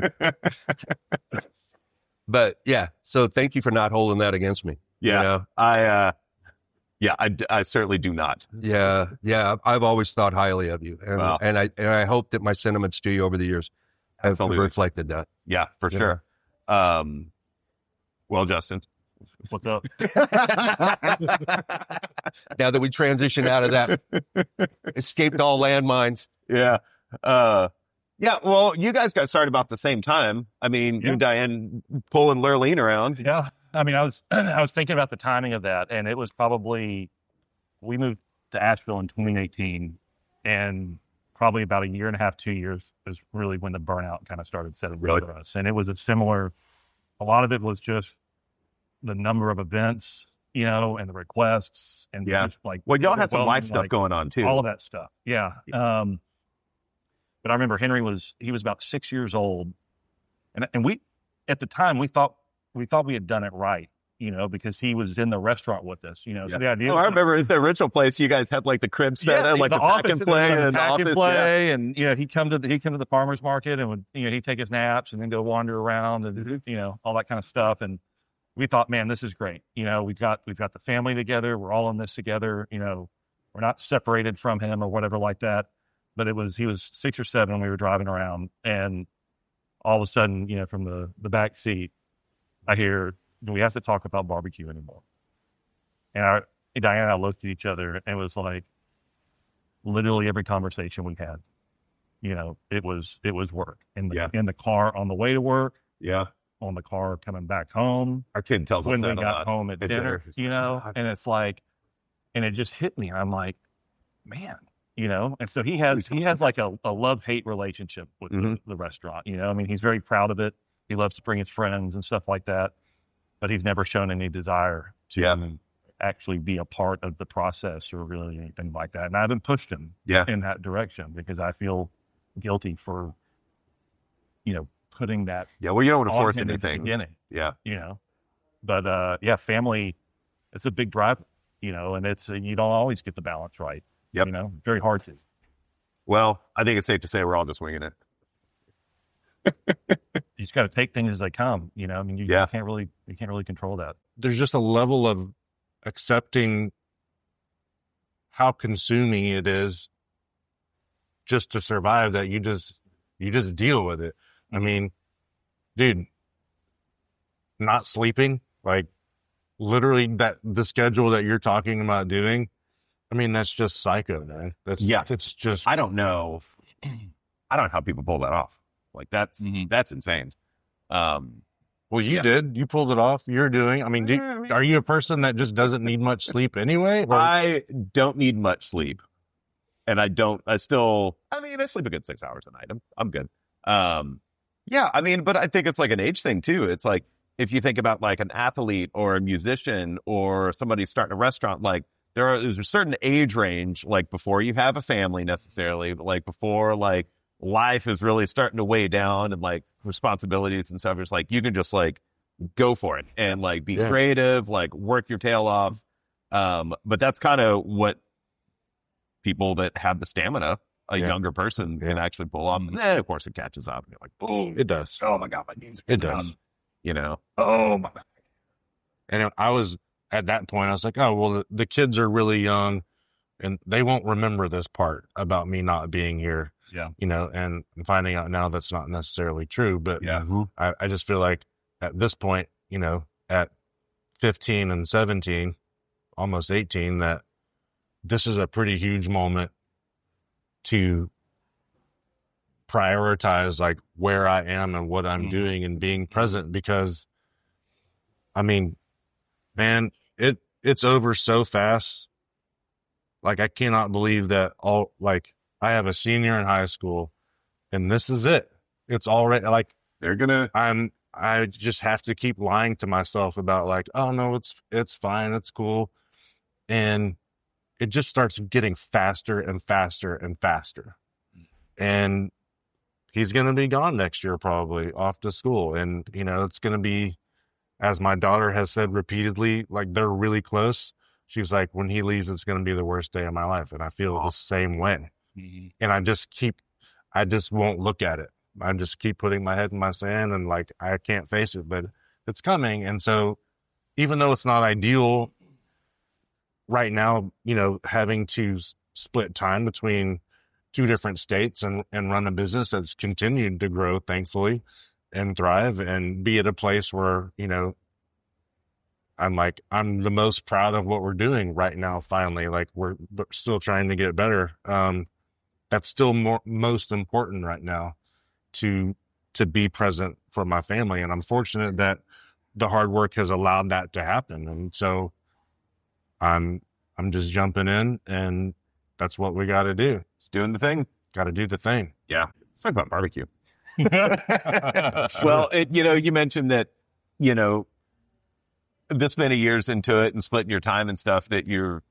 But yeah, so thank you for not holding that against me. Yeah. I certainly do not. Yeah. I've always thought highly of you. And I hope that my sentiments to you over the years have reflected that. Yeah, for sure. Well, Justin, what's up? Now that we transition out of that, escaped all landmines. Yeah. Well, you guys got started about the same time. I mean, you and Diane pulling Lurleen around. Yeah. I mean, I was thinking about the timing of that, and it was probably we moved to Asheville in 2018, and probably about a year and a half, 2 years is really when the burnout kind of started setting in for us. And it was a lot of it was just the number of events, and the requests, and just like, well, y'all had some life stuff like, going on too. all of that stuff. Yeah. But I remember Henry was about 6 years old, and we, at the time, we thought we had done it right, because he was in the restaurant with us, So the idea was, I remember at the original place, you guys had like the crib set, like the pack and play, and and he'd come to the farmer's market, and would, he'd take his naps and then go wander around, and all that kind of stuff. And we thought, man, this is great. We've got the family together. We're all in this together. We're not separated from him or whatever like that. But he was 6 or 7 when we were driving around, and all of a sudden, from the back seat, I hear, "Do we have to talk about barbecue anymore?" And Diane and I looked at each other, and it was like literally every conversation we had, it was work in the car on the way to work, on the car coming back home. Our kid tells us when that we got home at dinner, and it's like, and it just hit me. I'm like, man. And so he has like a love-hate relationship with the restaurant, I mean, he's very proud of it. He loves to bring his friends and stuff like that, but he's never shown any desire to actually be a part of the process or really anything like that. And I haven't pushed him in that direction because I feel guilty for, putting that. Yeah. Well, you don't want to force anything. anything. At the beginning, Yeah. But family, it's a big driver, and it's, you don't always get the balance right. Yep. Very hard to. Well, I think it's safe to say we're all just winging it. You just got to take things as they come. I mean, you can't really control that. There's just a level of accepting how consuming it is just to survive that you just deal with it. I mean, dude, not sleeping, like literally the schedule that you're talking about doing. I mean, that's just psycho, man. It's just, I don't know how people pull that off. Like that's insane. Well, you did. You pulled it off. You're doing. I mean, are you a person that just doesn't need much sleep anyway? Or? I don't need much sleep, and I sleep a good 6 hours a night. I'm good. I mean, but I think it's like an age thing too. It's like if you think about like an athlete or a musician or somebody starting a restaurant, like there's a certain age range, like before you have a family necessarily, but like before like life is really starting to weigh down and like responsibilities and stuff. It's like you can just like go for it and like be creative, like work your tail off. But that's kind of what people that have the stamina, a younger person can actually pull off. And then of course it catches up and you're like, boom, it does. Oh my God, my knees are it does. Oh my back. And I was at that point, I was like, oh, well, the kids are really young and they won't remember this part about me not being here. Yeah. And finding out now that's not necessarily true. But I just feel like at this point, at 15 and 17, almost 18, that this is a pretty huge moment to prioritize like where I am and what I'm doing and being present, because I mean, man, it's over so fast. Like I cannot believe that I have a senior in high school and this is it. It's already like I just have to keep lying to myself about like, oh no, it's fine. It's cool. And it just starts getting faster and faster and faster. And he's going to be gone next year, probably off to school. And, it's going to be, as my daughter has said repeatedly, like they're really close. She's like, when he leaves, it's going to be the worst day of my life. And I feel the same way. Mm-hmm. And I just won't look at it. I just keep putting my head in my sand and like, I can't face it, but it's coming. And so even though it's not ideal right now, having to split time between 2 different states and run a business that's continued to grow, thankfully, and thrive and be at a place where, I'm the most proud of what we're doing right now. Finally, like we're still trying to get better. That's still most important right now to be present for my family. And I'm fortunate that the hard work has allowed that to happen. And so I'm I'm just jumping in, and that's what we got to do. It's doing the thing. Got to do the thing. Yeah. Let's talk about barbecue. Well, you mentioned that, this many years into it and splitting your time and stuff that you're,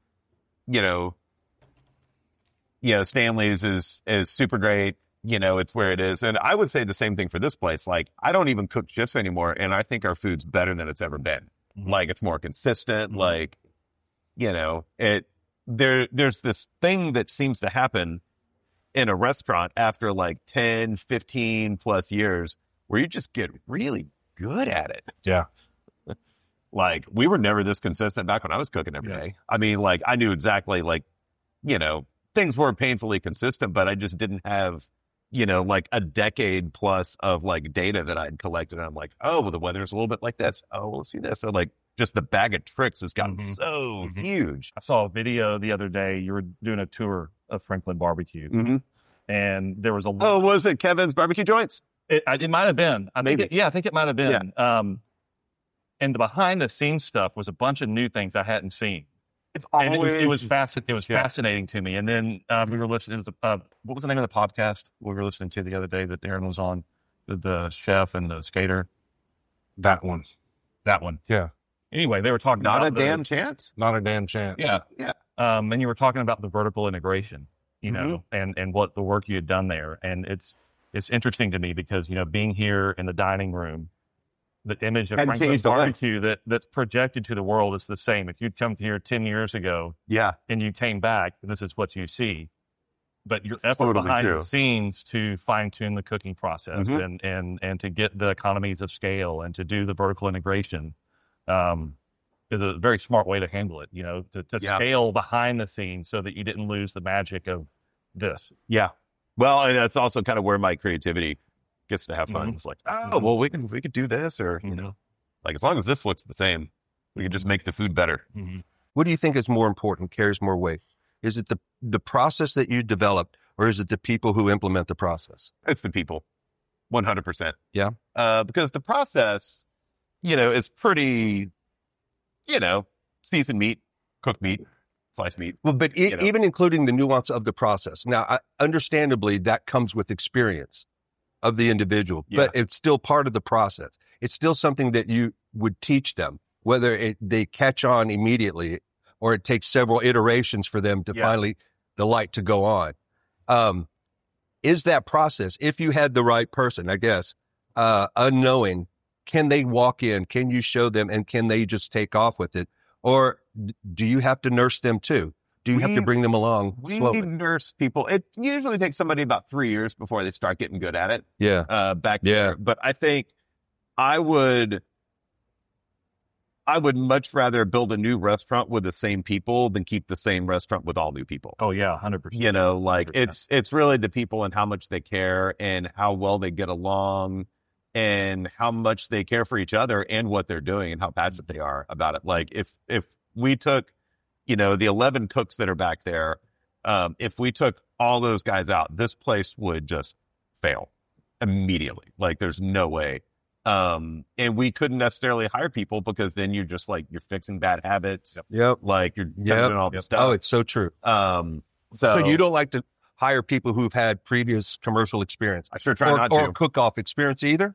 Stanley's is super great. It's where it is. And I would say the same thing for this place. Like, I don't even cook shifts anymore. And I think our food's better than it's ever been. Mm-hmm. Like, it's more consistent. Mhm. Like, there's this thing that seems to happen in a restaurant after like 10, 15 plus years where you just get really good at it. Yeah. Like, we were never this consistent back when I was cooking every day. I mean, like, I knew exactly, like, things were painfully consistent, but I just didn't have, like a decade plus of like data that I'd collected. And I'm like, oh, well, the weather's a little bit like this. Oh, well, let's do this. So like, just the bag of tricks has gotten Mhm. so Mhm. huge. I saw a video the other day. You were doing a tour of Franklin Barbecue, Mm-hmm. and there was a Oh, was it Kevin's Barbecue Joints? It might have been. I think Maybe. I think it might have been. And the behind the scenes stuff was a bunch of new things I hadn't seen, It's and always it was Yeah. fascinating to me. And then we were listening to what was the name of the podcast we were listening to the other day that Darren was on, the chef and the skater. That one. That one. Yeah. Anyway, they were talking not about a the- damn chance. Not a damn chance. Yeah. Yeah. And you were talking about the vertical integration, Mhm. and what the work you had done there. And it's interesting to me because, being here in the dining room, the image of Hadn't Franklin changed a lick. Barbecue that's projected to the world is the same. If you'd come here 10 years ago Yeah. and you came back, this is what you see. But your effort totally behind true. the scenes to fine tune the cooking process Mhm. and to get the economies of scale and to do the vertical integration is a very smart way to handle it, to Yeah. scale behind the scenes so that you didn't lose the magic of this. Yeah. Well, and that's also kind of where my creativity gets to have fun. Mhm. It's like, oh, well, we could do this, or like, as long as this looks the same, we can just make the food better. What do you think is more important, carries more weight? Is it the process that you developed, or is it the people who implement the process? It's the people, 100%. Yeah. Because the process, is pretty, seasoned meat, cooked meat, sliced meat. Well, but even including the nuance of the process. Now, understandably, that comes with experience of the individual, but it's still part of the process. It's still something that you would teach them, whether they catch on immediately or it takes several iterations for them to finally, the light to go on. Is that process, if you had the right person, I guess, unknowing, can they walk in? Can you show them, and can they just take off with it? Or do you have to nurse them too? Do you have to bring them along We slowly? nurse people. It usually takes somebody about 3 years before they start getting good at it. Yeah. Back Yeah. there. But I think I would much rather build a new restaurant with the same people than keep the same restaurant with all new people. Oh yeah, 100%. Like 100%. it's really the people and how much they care and how well they get along and how much they care for each other and what they're doing and how passionate they are about it. Like if we took, the 11 cooks that are back there, if we took all those guys out, this place would just fail immediately. Like, there's no way. And we couldn't necessarily hire people because then you're just like, you're fixing bad habits. Yep. Like, you're doing all the stuff. Oh, it's so true. So you don't like to hire people who've had previous commercial experience I sure try not to. or cook-off experience either?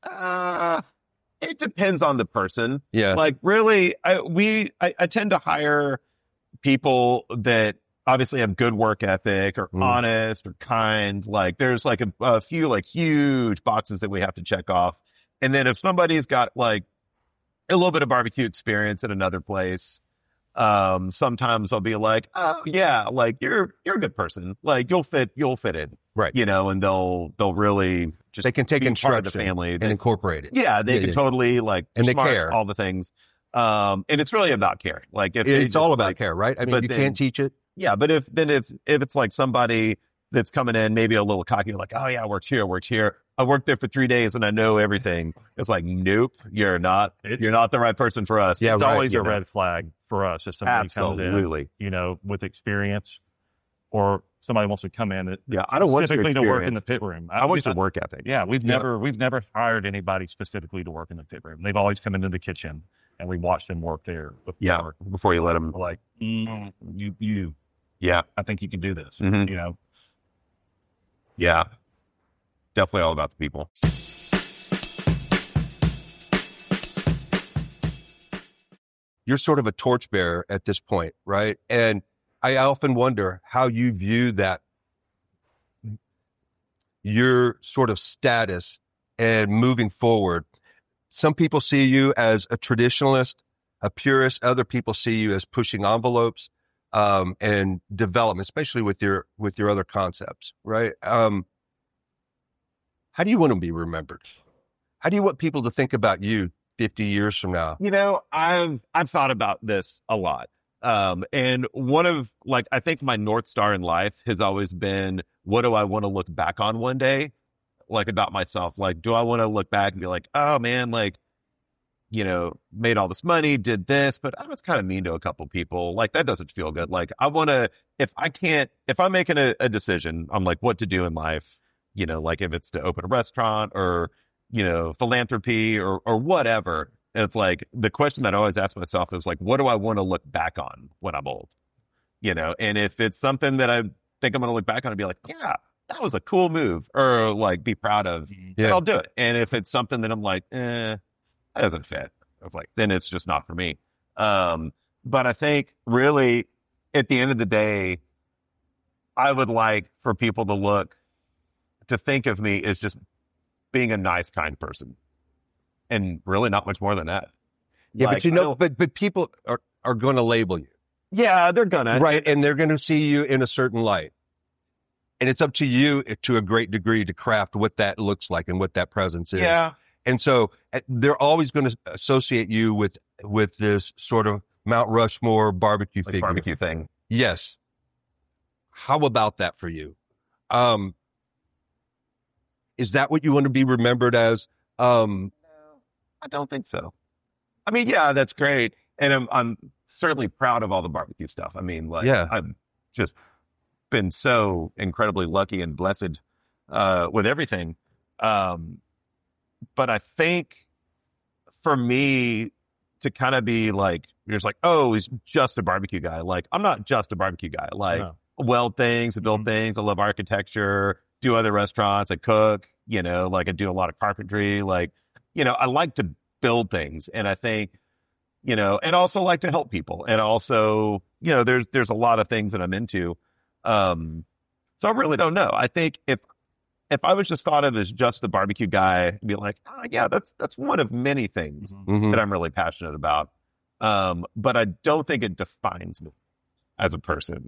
It depends on the person. Yeah. Like, really, I tend to hire people that obviously have good work ethic or honest or kind. Like, there's like a few like huge boxes that we have to check off. And then if somebody's got like a little bit of barbecue experience at another place, sometimes I'll be like, oh yeah, like you're a good person. Like, you'll fit in. Right. And they'll really just They can take be part instruction of the family and They- incorporate it. yeah, they can totally like, And they smart, care. all the things. And it's really about caring. Like, if they It's all just, about like, care, right? I mean, but you then- can't teach it. yeah, but if it's like somebody that's coming in, maybe a little cocky, like, oh yeah, I worked here. I worked there for 3 days and I know everything. It's like, nope, you're not the right person for us. Yeah, It's right, always you a know. red flag for us if somebody Absolutely. comes in, with experience, or somebody wants to come in. Yeah, I don't want your specifically to work in experience. the pit room. I want your work ethic. Yeah, we've never hired anybody specifically to work in the pit room. They've always come into the kitchen, and we watched him work there before. Yeah. Before you let him. We're like, you, Yeah. I think you can do this. Mhm. You know, Yeah. Definitely all about the people. You're sort of a torchbearer at this point, right? And I often wonder how you view that, your sort of status and moving forward. Some people see you as a traditionalist, a purist. Other people see you as pushing envelopes and development, especially with your other concepts, right? How do you want to be remembered? How do you want people to think about you 50 years from now? You know, I've thought about this a lot. And one of, like, I think my North Star in life has always been, what do I want to look back on one day? Like, about myself. Like, do I want to look back and be like, oh man, like, you know, made all this money, did this, but I was kind of mean to a couple people. Like, that doesn't feel good. Like, I want to, if I'm making a decision on like what to do in life, you know, like if it's to open a restaurant or, you know, philanthropy or whatever, it's like the question that I always ask myself is like, what do I want to look back on when I'm old? You know, and if it's something that I think I'm going to look back on and be like, yeah, that was a cool move, or like be proud of, then I'll do it. And if it's something that I'm like, that doesn't fit, I was like, then it's just not for me. But I think really at the end of the day, I would like for people to think of me as just being a nice, kind person, and really not much more than that. Yeah, Like, but you know, but people are going to label you. Yeah, they're gonna. Right. And they're going to see you in a certain light. And it's up to you to a great degree to craft what that looks like and what that presence is. Yeah. And so they're always going to associate you with this sort of Mount Rushmore barbecue Like figure. barbecue thing. Yes. How about that for you? Is that what you want to be remembered as? No, I don't think so. I mean, yeah, that's great. And I'm certainly proud of all the barbecue stuff. I mean, like, Yeah. I've just been so incredibly lucky and blessed with everything. But I think for me to kind of be like, you're just like, oh, he's just a barbecue guy. Like, I'm not just a barbecue guy. Like, No. I weld things, I build things, I love architecture, do other restaurants, I cook, you know, like I do a lot of carpentry. Like, you know, I like to build things. And I think, you know, and also like to help people. And also, you know, there's a lot of things that I'm into. So I really don't know. I think if I was just thought of as just the barbecue guy, I'd be like, oh, yeah, that's one of many things Mhm. that I'm really passionate about. But I don't think it defines me as a person.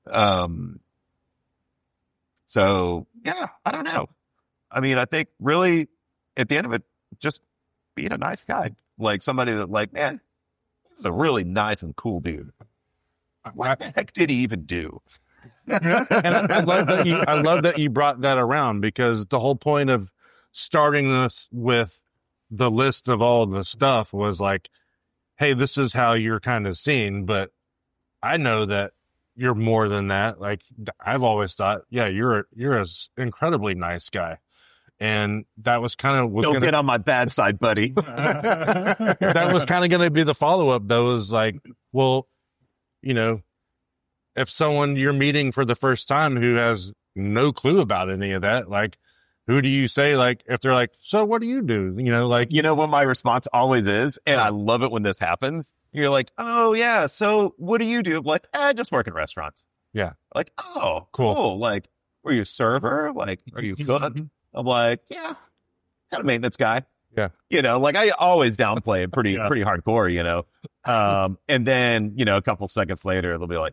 So yeah, I don't know. I mean, I think really at the end of it, just being a nice guy, like somebody that like, man, he's a really nice and cool dude. What the heck did he even do? And I love that you brought that around, because the whole point of starting this with the list of all the stuff was like, hey, this is how you're kind of seen, but I know that you're more than that. Like, I've always thought, yeah, you're an incredibly nice guy. And that was kind of Don't get on my bad side, buddy. that was kind of going to be the follow-up, though, is like, well, you know, if someone you're meeting for the first time who has no clue about any of that, like, who do you say, like, if they're like, so what do you do? You know, like, You know what my response always is, and I love it when this happens. You're like, oh yeah, so what do you do? I'm like, I just work in restaurants. Yeah. Like, oh, Cool. cool. Like, were you a server? Like, are you cook? I'm like, yeah, kind of maintenance guy. Yeah. You know, like I always downplay it pretty Yeah. hardcore, you know. And then, you know, a couple seconds later, they'll be like,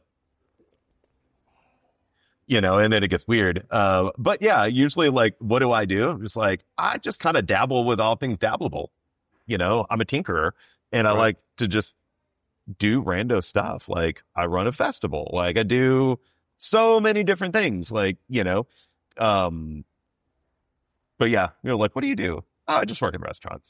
you know, and then it gets weird. But yeah, usually like, what do I do? I'm just like, I just kind of dabble with all things dabbleable. You know, I'm a tinkerer, and I Right. like to just do rando stuff. Like I run a festival. Like I do so many different things. Like, you know, but yeah, you're like, what do you do? Oh, I just work in restaurants.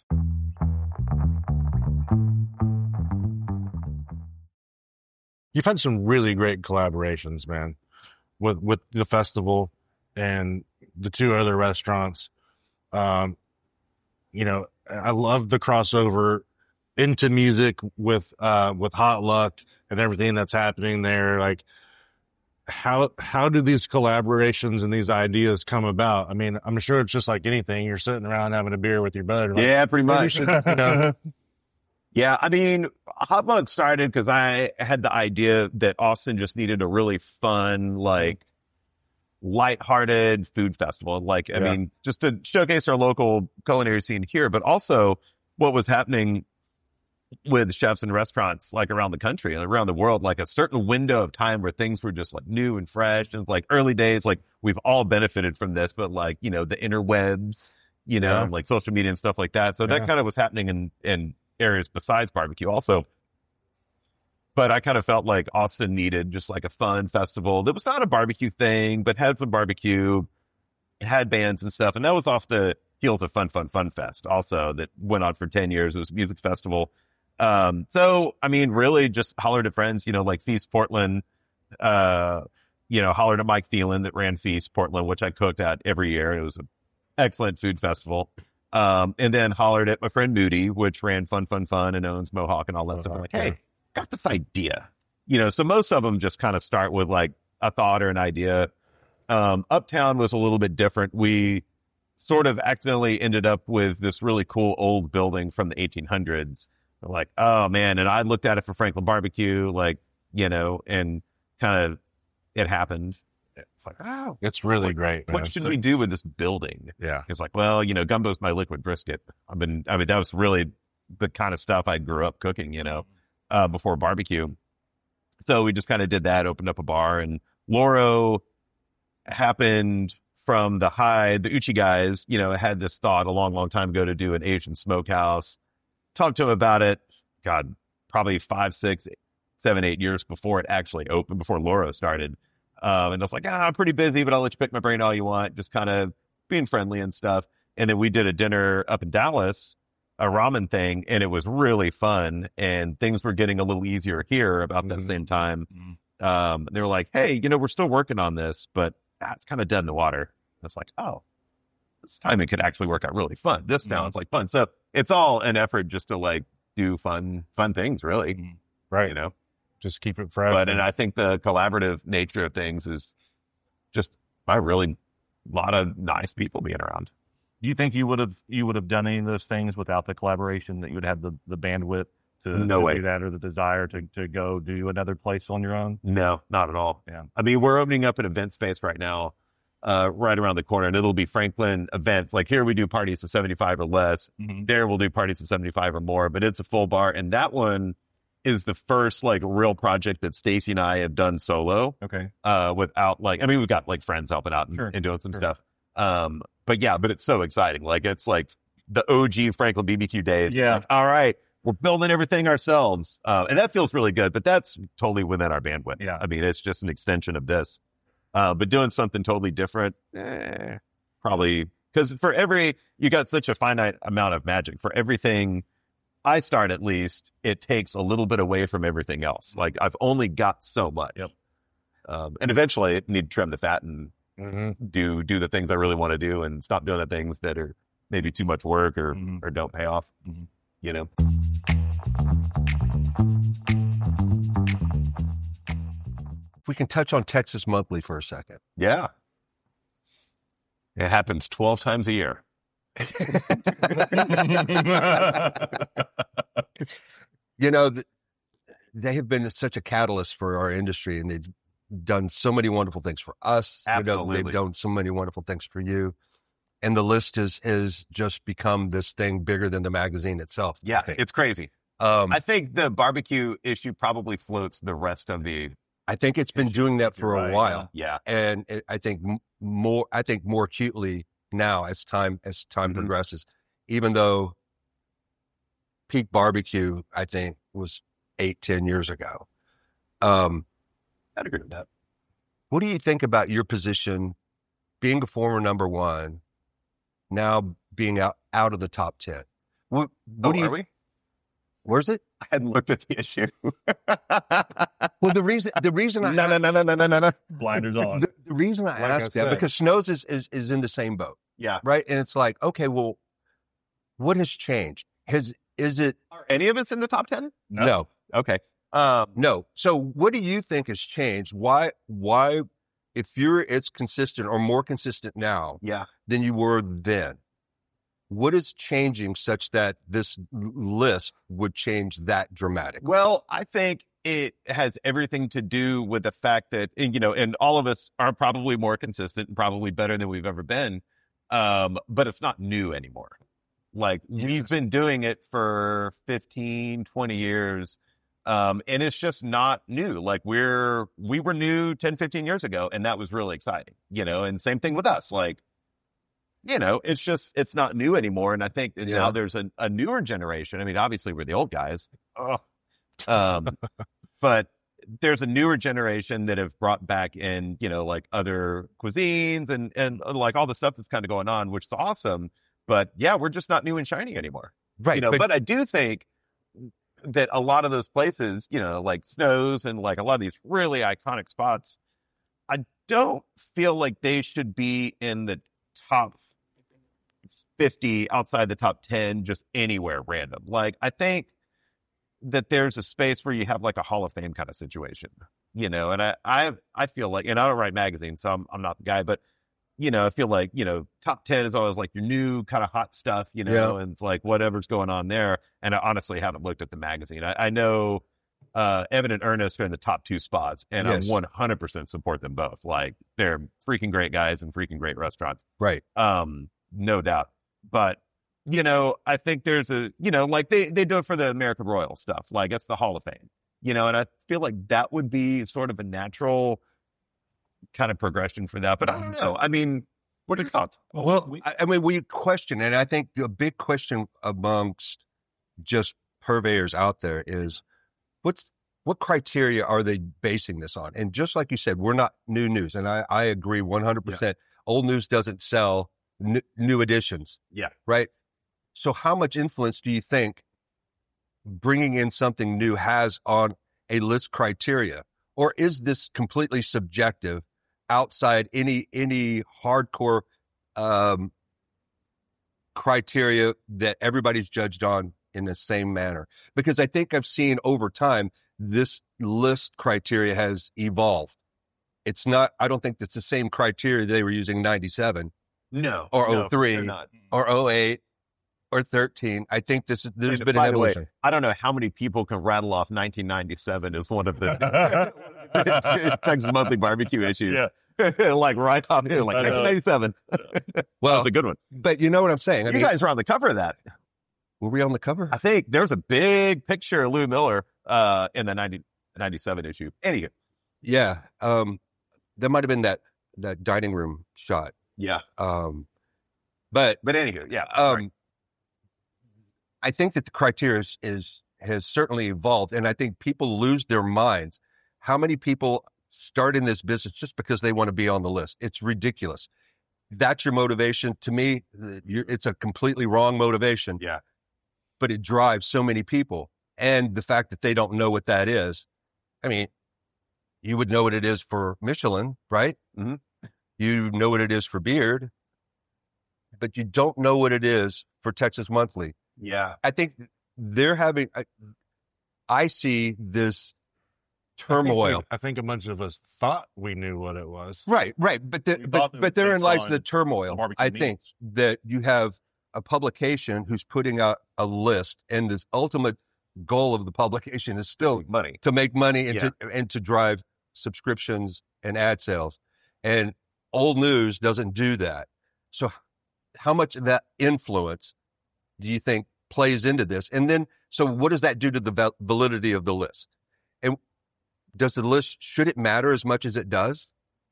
you've had some really great collaborations, man, with the festival and the two other restaurants. You know, I love the crossover into music with Hot Luck and everything that's happening there. Like, how do these collaborations and these ideas come about? I mean, I'm sure it's just like anything. You're sitting around having a beer with your buddy. Like, Yeah, pretty maybe we much. should, you know, Yeah, I mean, Hot Luck started because I had the idea that Austin just needed a really fun, like, lighthearted food festival. Like, I mean, just to showcase our local culinary scene here, but also what was happening with chefs and restaurants, like, around the country and around the world, like a certain window of time where things were just like new and fresh. And like early days, like, we've all benefited from this, but like, you know, the interwebs, you know, like social media and stuff like that. So that kind of was happening in areas besides barbecue also. But I kind of felt like Austin needed just like a fun festival that was not a barbecue thing, but had some barbecue, had bands and stuff. And that was off the heels of Fun Fest also, that went on for 10 years. It was a music festival. So, I mean, really just hollered at friends, you know, like Feast Portland, you know, hollered at Mike Thielen that ran Feast Portland, which I cooked at every year. It was an excellent food festival. And then hollered at my friend Moody, which ran Fun and owns Mohawk and all that stuff. I'm like, hey, got this idea, you know. So most of them just kind of start with like a thought or an idea. Uptown was a little bit different. We sort of accidentally ended up with this really cool old building from the 1800s. We're like, oh man. And I looked at it for Franklin Barbecue, like, you know, and kind of it happened. It's like, oh, it's really great, man. What should we do with this building? Yeah. It's like, well, you know, gumbo's my liquid brisket. I mean, that was really the kind of stuff I grew up cooking, you know, before barbecue. So we just kind of did that, opened up a bar, and Loro happened from the Uchi guys, you know, had this thought a long time ago to do an Asian smokehouse. Talked to him about it, God, probably 5, 6, 7, 8 years before it actually opened, before Loro started. And I was like, I'm pretty busy, but I'll let you pick my brain all you want, just kind of being friendly and stuff. And then we did a dinner up in Dallas, a ramen thing, and it was really fun. And things were getting a little easier here about that same time. They were like, hey, you know, we're still working on this, but it's kind of dead in the water. It's like, oh, this time it could actually work out really fun. This sounds like fun. So it's all an effort just to like do fun things, really. Right. You know, just keep it fresh. and I think the collaborative nature of things is just by really a lot of nice people being around. Do you think you would have done any of those things without the collaboration, that you would have the bandwidth to do that, or the desire to go do another place on your own? No, not at all. Yeah. I mean, we're opening up an event space right now, right around the corner, and it'll be Franklin events. Like here we do parties of 75 or less. There we'll do parties of 75 or more, but it's a full bar. And that one is the first like real project that Stacy and I have done solo. Okay. Without like, I mean, we've got like friends helping out and doing some stuff. But it's so exciting. Like it's like the OG Franklin BBQ days. Yeah. Like, all right, we're building everything ourselves. And that feels really good, but that's totally within our bandwidth. Yeah. I mean, it's just an extension of this. But doing something totally different, probably, because you got such a finite amount of magic. For everything I start, at least, it takes a little bit away from everything else. Like I've only got so much. Yep. And eventually I need to trim the fat and do the things I really want to do, and stop doing the things that are maybe too much work or don't pay off, you know? We can touch on Texas Monthly for a second. Yeah. It happens 12 times a year. You know, they have been such a catalyst for our industry, and they've done so many wonderful things for us. Absolutely. You know, they've done so many wonderful things for you. And the list has just become this thing bigger than the magazine itself. Yeah, it's crazy. I think the barbecue issue probably floats the rest of the... I think it's been doing that for a while. Yeah. And I think more acutely now as time progresses, even though peak barbecue, I think, was 8-10 years ago. I'd agree with that. What do you think about your position, being a former number one, now being out of the top 10? What do you? Are we? Where's it? I hadn't looked at the issue. Well, the reason I no. Blinders on. The reason I ask that, because Snows is in the same boat. Yeah. Right. And it's like, okay, well, what has changed? Are any of us in the top 10? No. Okay. No. So what do you think has changed? Why, if it's consistent or more consistent now Yeah. than you were then, what is changing such that this list would change that dramatically? Well, I think it has everything to do with the fact that, and all of us are probably more consistent and probably better than we've ever been. But it's not new anymore. Like we've been doing it for 15, 20 years. And it's just not new. Like we were new 10, 15 years ago, and that was really exciting, and same thing with us. Like, it's not new anymore. And I think that now there's a newer generation. I mean, obviously we're the old guys, but there's a newer generation that have brought back in, like other cuisines and like all the stuff that's kind of going on, which is awesome. But yeah, we're just not new and shiny anymore. Right. But I do think that a lot of those places, like Snow's and like a lot of these really iconic spots, I don't feel like they should be in the top 50 outside the top 10, just anywhere random. Like, I think that there's a space where you have like a Hall of Fame kind of situation, and I feel like, and I don't write magazines, so I'm not the guy, but I feel like, top 10 is always like your new kind of hot stuff, and it's like whatever's going on there. And I honestly haven't looked at the magazine. I know Evan and Ernest are in the top 2 spots, and I 100% support them both. Like they're freaking great guys and freaking great restaurants. Right. No doubt. But, I think there's like they do it for the American Royal stuff. Like it's the Hall of Fame, and I feel like that would be sort of a natural kind of progression for that. But I don't know. I mean, what are your thoughts? Well, we question, and I think the big question amongst just purveyors out there is what criteria are they basing this on? And just like you said, we're not new news. And I agree 100%. Yeah. Old news doesn't sell new editions. Yeah. Right. So how much influence do you think bringing in something new has on a list criteria? Or is this completely subjective outside any hardcore criteria that everybody's judged on in the same manner? Because I think I've seen over time, this list criteria has evolved. It's not, I don't think it's the same criteria they were using in 97. No. Or 03 or 08 or 13. I think there's been an evolution. Way, I don't know how many people can rattle off 1997 as one of the Texas Monthly Barbecue issues. Yeah. Like right off here, like 1997. Well, that was a good one. But you know what I'm saying? You guys were on the cover of that. Were we on the cover? I think there's a big picture of Lou Miller in the 97 issue. Anywho. Yeah. That might have been that dining room shot. Yeah. But anywho, yeah. Right. I think that the criteria has certainly evolved, and I think people lose their minds. How many people start in this business just because they want to be on the list? It's ridiculous. That's your motivation. To me, it's a completely wrong motivation. Yeah. But it drives so many people. And the fact that they don't know what that is. I mean, you would know what it is for Michelin, right? Mm-hmm. You know what it is for Beard, but you don't know what it is for Texas Monthly. Yeah. I think they're having, I see this turmoil. I think a bunch of us thought we knew what it was. Right. But therein lies the turmoil. I think that you have a publication who's putting out a list, and this ultimate goal of the publication is still money, to make money and to drive subscriptions and ad sales. And Old News doesn't do that. So how much of that influence do you think plays into this? And then, so what does that do to the validity of the list? And does the list, should it matter as much as it does?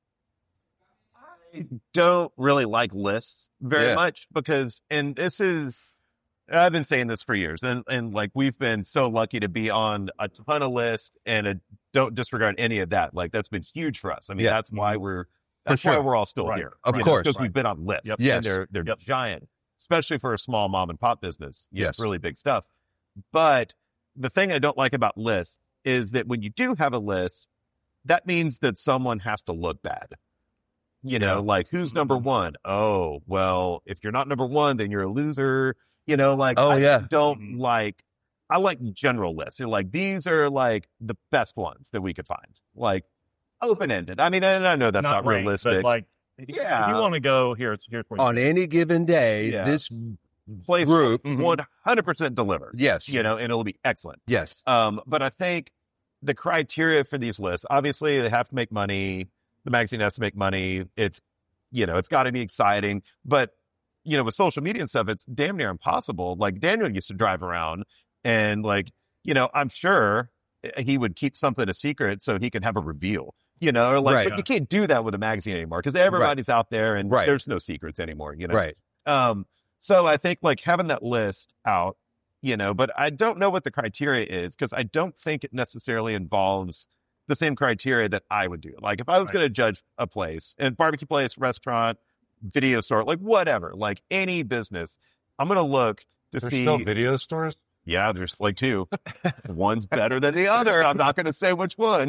I don't really like lists very much because, and this is, I've been saying this for years, and like we've been so lucky to be on a ton of lists, and don't disregard any of that. Like that's been huge for us. I mean, that's why we're all still here. Of course. Because we've been on lists. Yep. Yes. And they're giant, especially for a small mom and pop business. Yes. It's really big stuff. But the thing I don't like about lists is that when you do have a list, that means that someone has to look bad. Like who's number one? Oh, well, if you're not number one, then you're a loser. You know, like, Oh, I yeah. just don't like, I like general lists. You're like, these are like the best ones that we could find. Like, open-ended. I mean, and I know that's not ranked, realistic. but like, if Yeah. you want to go, here's where you On go. any given day, Yeah. this Place group, 100% deliver. yes, You know, and it'll be excellent. yes, But I think the criteria for these lists, obviously they have to make money. The magazine has to make money. It's, you know, it's got to be exciting. But, you know, with social media and stuff, it's damn near impossible. Like Daniel used to drive around and like, you know, I'm sure he would keep something a secret so he could have a reveal, you know, or like, Right. but you can't do that with a magazine anymore because everybody's out there and Right. there's no secrets anymore, you know? right. So I think like having that list out, you know, but I don't know what the criteria is because I don't think it necessarily involves the same criteria that I would do. Like if I was Right. going to judge a place, and barbecue place, restaurant, video store, like whatever, like any business, I'm going to look to There's see. still video stores. Yeah, there's like two. One's better than the other. I'm not going to say which one.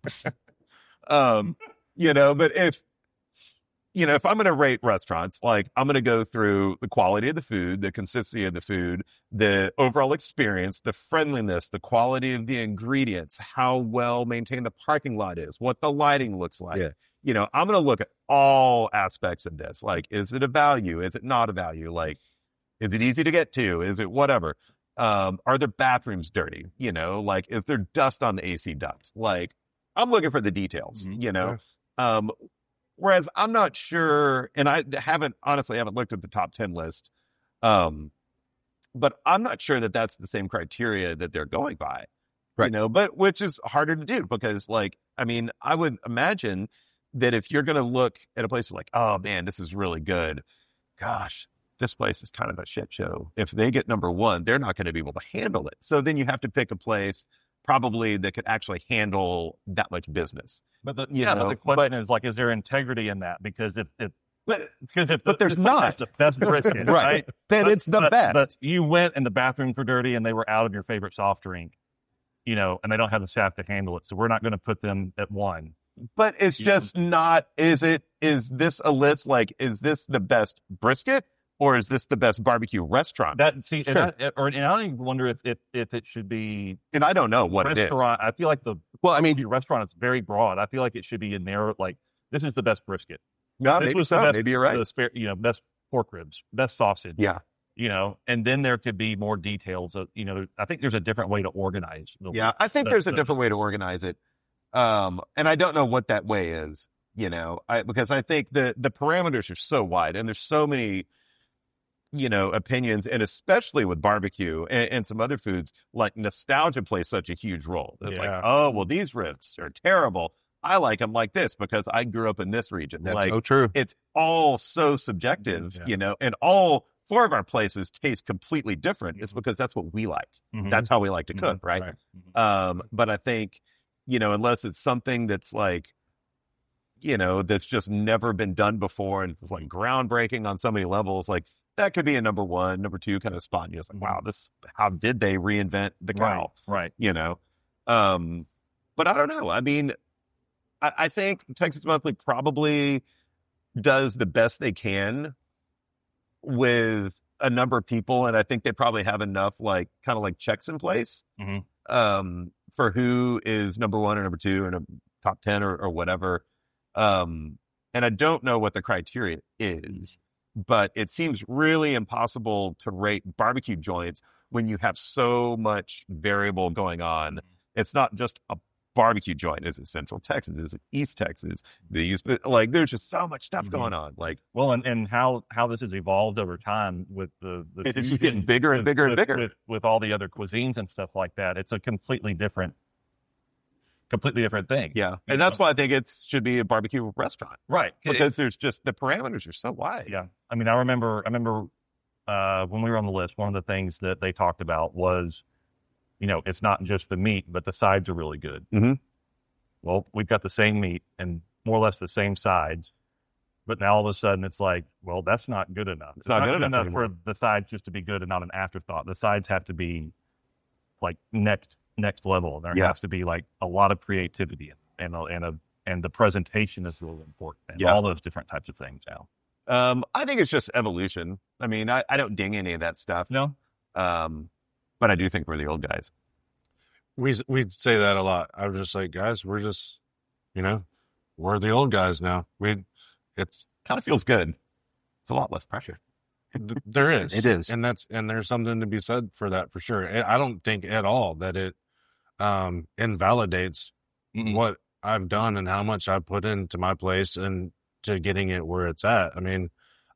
You know, but if I'm going to rate restaurants, like I'm going to go through the quality of the food, the consistency of the food, the overall experience, the friendliness, the quality of the ingredients, how well maintained the parking lot is, what the lighting looks like. Yeah. You know, I'm going to look at all aspects of this. Like, is it a value? Is it not a value? Like, is it easy to get to? Is it whatever? Are the bathrooms dirty? You know, like, is there dust on the AC ducts? Like, I'm looking for the details, you know? Whereas I'm not sure, and I honestly haven't looked at the top 10 list, but I'm not sure that that's the same criteria that they're going by, Right. you know, but which is harder to do because like, I mean, I would imagine that if you're going to look at a place like, oh man, this is really good. Gosh, this place is kind of a shit show. If they get number one, they're not going to be able to handle it. So then you have to pick a place probably that could actually handle that much business. But the, You but know, the question is like, is there integrity in that? Because if But but there's this place not. has the best brisket, Right. right? then it's the best. But you went and the bathrooms were dirty and they were out of your favorite soft drink, you know, and they don't have the staff to handle it. So we're not going to put them at one. But it's Yeah. just not, is this a list like, is this the best brisket or is this the best barbecue restaurant? That see, Sure. and I don't even wonder if it should be And I don't know what it is. restaurant. I feel like the Well, I mean, your restaurant is very broad. I feel like it should be in there. Like this is the best brisket. No, This maybe was so. the best, Maybe you're right. the spare, best pork ribs, best sausage. Yeah. You know, and then there could be more details. Of, I think there's a different way to organize. Yeah. I think the- there's a the- different way to organize it. And I don't know what that way is, because I think the parameters are so wide and there's so many, opinions, and especially with barbecue and some other foods, like nostalgia plays such a huge role. It's like, Yeah. oh, well, these ribs are terrible. I like them like this because I grew up in this region. that's like, so true. it's all so subjective, Yeah. and all four of our places taste completely different. It's because that's what we like. Mhm. That's how we like to cook, right? Right. But I think, unless it's something that's like, that's just never been done before and it's like groundbreaking on so many levels, like that could be a number one, number two kind of spot. And you're just like, wow, how did they reinvent the cow? Right. But I don't know. I mean, I think Texas Monthly probably does the best they can with a number of people. And I think they probably have enough kind of checks in place Mhm. For who is number one or number two in a top 10 or whatever. And I don't know what the criteria is, but it seems really impossible to rate barbecue joints when you have so much variable going on. It's not just a barbecue joint. Is it Central Texas? Is it East Texas? There's just so much stuff going on. Well, and how this has evolved over time with the It's just fusion getting bigger and bigger and bigger. with all the other cuisines and stuff like that. It's a completely different thing. Yeah. And that's why I think it should be a barbecue restaurant, Right. because there's just the parameters are so wide. Yeah. I mean, I remember when we were on the list, one of the things that they talked about was, it's not just the meat, but the sides are really good. Mhm. Well, we've got the same meat and more or less the same sides, but now all of a sudden it's like, well, that's not good enough. It's not good enough for the sides just to be good and not an afterthought. The sides have to be like next level. There has to be like a lot of creativity and the presentation is really important and all those different types of things now. I think it's just evolution. I mean, I don't ding any of that stuff. No. But I do think we're the old guys. We say that a lot. I'm just like, guys, we're just, we're the old guys now. It's Kind of feels good. It's a lot less pressure. there is. It is. And there's something to be said for that for sure. And I don't think at all that it invalidates what I've done and how much I've put into my place and to getting it where it's at. I mean,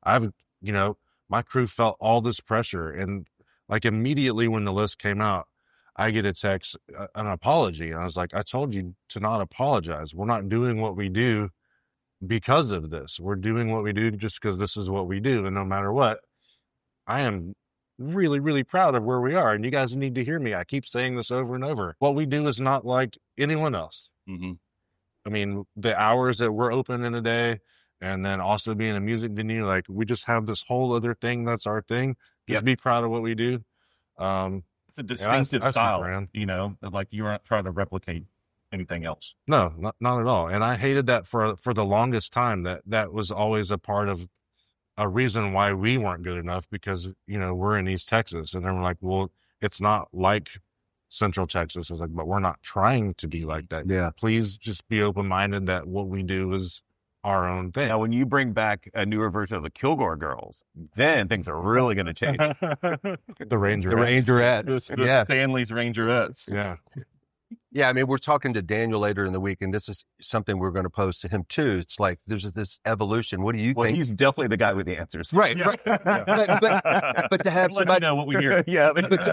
my crew felt all this pressure, and like immediately when the list came out, I get a text, an apology. And I was like, I told you to not apologize. We're not doing what we do because of this. We're doing what we do just because this is what we do. And no matter what, I am really, really proud of where we are. And you guys need to hear me. I keep saying this over and over. What we do is not like anyone else. Mm-hmm. I mean, the hours that we're open in a day, and then also being a music venue, like we just have this whole other thing that's our thing. Just be proud of what we do. It's a distinctive I style, brand. like you aren't trying to replicate anything else. No, not at all. And I hated that for the longest time. That was always a part of a reason why we weren't good enough, because, we're in East Texas. And then we're like, well, it's not like Central Texas. It's like, but we're not trying to be like that. Yeah. Please just be open-minded that what we do is our own thing. Now, when you bring back a newer version of the Kilgore Girls, then things are really going to change. The Ranger. The Rangerettes. The Yeah. Stanley's Rangerettes. Yeah. Yeah, I mean, we're talking to Daniel later in the week, and this is something we're going to pose to him too. It's like there's this evolution. What do you Well, think? he's definitely the guy with the answers. Right, right. But to have Let you somebody, know what we hear. Yeah.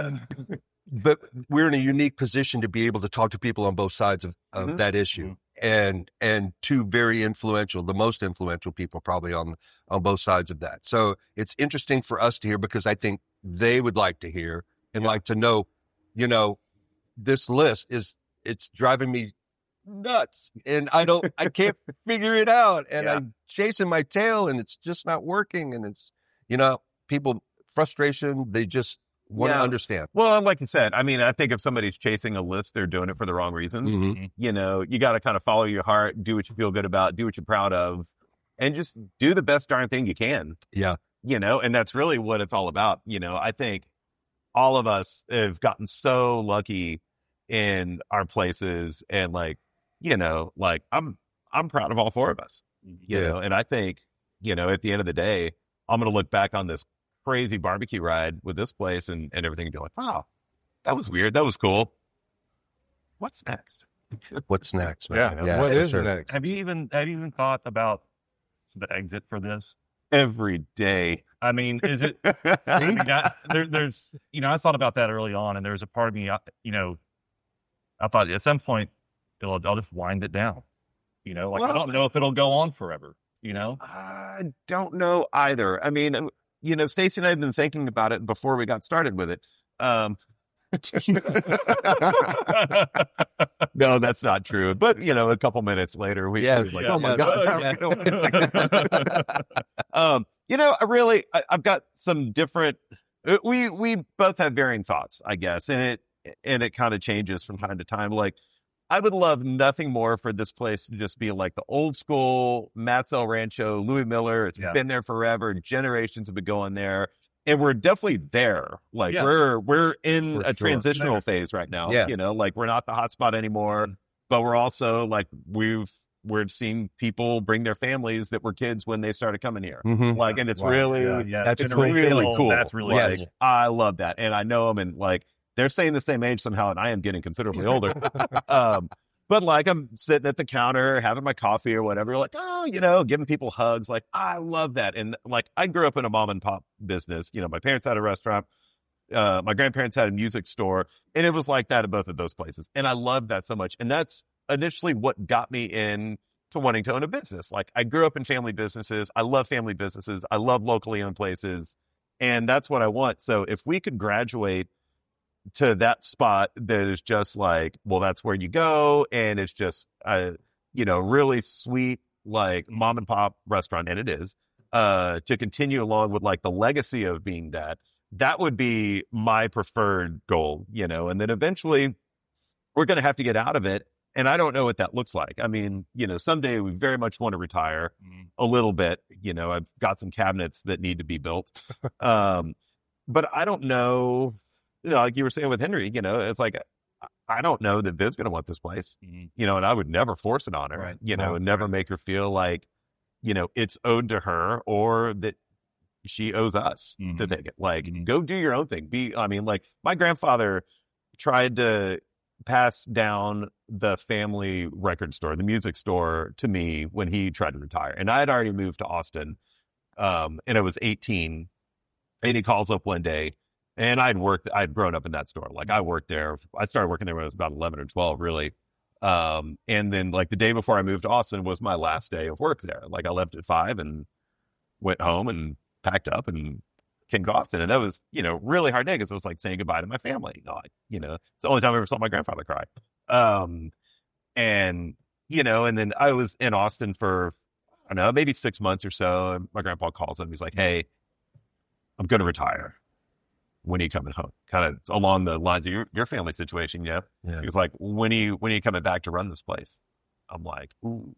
but we're in a unique position to be able to talk to people on both sides of that issue, and two very influential, the most influential people probably on both sides of that. So it's interesting for us to hear, because I think they would like to hear and like to know, this list it's driving me nuts, and I can't figure it out, and I'm chasing my tail, and it's just not working, and it's, people frustration, they just want to understand. Well, like you said, I mean, I think if somebody's chasing a list, they're doing it for the wrong reasons. Mhm. You got to kind of follow your heart, do what you feel good about, do what you're proud of, and just do the best darn thing you can. Yeah. And that's really what it's all about. I think all of us have gotten so lucky in our places, and I'm proud of all four of us, and I think, at the end of the day, I'm going to look back on this crazy barbecue ride with this place and everything and be like, wow, that was weird. That was cool. What's next? What's next, man? Yeah. What is sure. next? Have you even thought about the exit for this? Every day. I mean, is it? I mean, there's I thought about that early on, and there's a part of me, I thought at some point I'll just wind it down. I don't know if it'll go on forever. I don't know either. I mean, Stacy and I have been thinking about it before we got started with it. No, that's not true. But, a couple minutes later, we was like, oh my God. I've got some different, we both have varying thoughts, I guess. And it kind of changes from time to time. Like, I would love nothing more for this place to just be like the old school Matt's El Rancho, Louis Miller. It's been there forever. Generations have been going there. And we're definitely there. Like we're in a transitional phase right now. Yeah. We're not the hot spot anymore, but we're also like, we're seeing people bring their families that were kids when they started coming here. Mhm. Like, and it's really, that's really cool. That's really like, cool. I love that. And I know them, and like, they're saying the same age somehow, and I am getting considerably older. But like, I'm sitting at the counter having my coffee or whatever, like, giving people hugs. Like, I love that. And like, I grew up in a mom and pop business. My parents had a restaurant. My grandparents had a music store, and it was like that at both of those places. And I love that so much. And that's initially what got me in to wanting to own a business. Like, I grew up in family businesses. I love family businesses. I love locally owned places. And that's what I want. So if we could graduate to that spot that is just like, well, that's where you go, and it's just really sweet, like, mom and pop restaurant, and it is, to continue along with like the legacy of being that would be my preferred goal, and then eventually we're going to have to get out of it And I don't know what that looks like. I mean, someday we very much want to retire a little bit. I've got some cabinets that need to be built. But I don't know, like you were saying with Henry, it's like, I don't know that Viv's going to want this place, and I would never force it on her, Right. and never make her feel like, it's owed to her or that she owes us to take it. Like, go do your own thing. Like my grandfather tried to pass down the family record store, the music store, to me when he tried to retire. And I had already moved to Austin, and I was 18. And he calls up one day, and I'd grown up in that store. Like I worked there. I started working there when I was about 11 or 12, really. And then like the day before I moved to Austin was my last day of work there. Like I left at 5 and went home and packed up and came to Austin. And that was, really hard day because it was like saying goodbye to my family. It's the only time I ever saw my grandfather cry. And then I was in Austin for, I don't know, maybe 6 months or so. And my grandpa calls him. He's like, hey, I'm going to retire. When are you coming home? Kind of along the lines of your family situation. Yeah. He's like, when are you coming back to run this place? I'm like, ooh,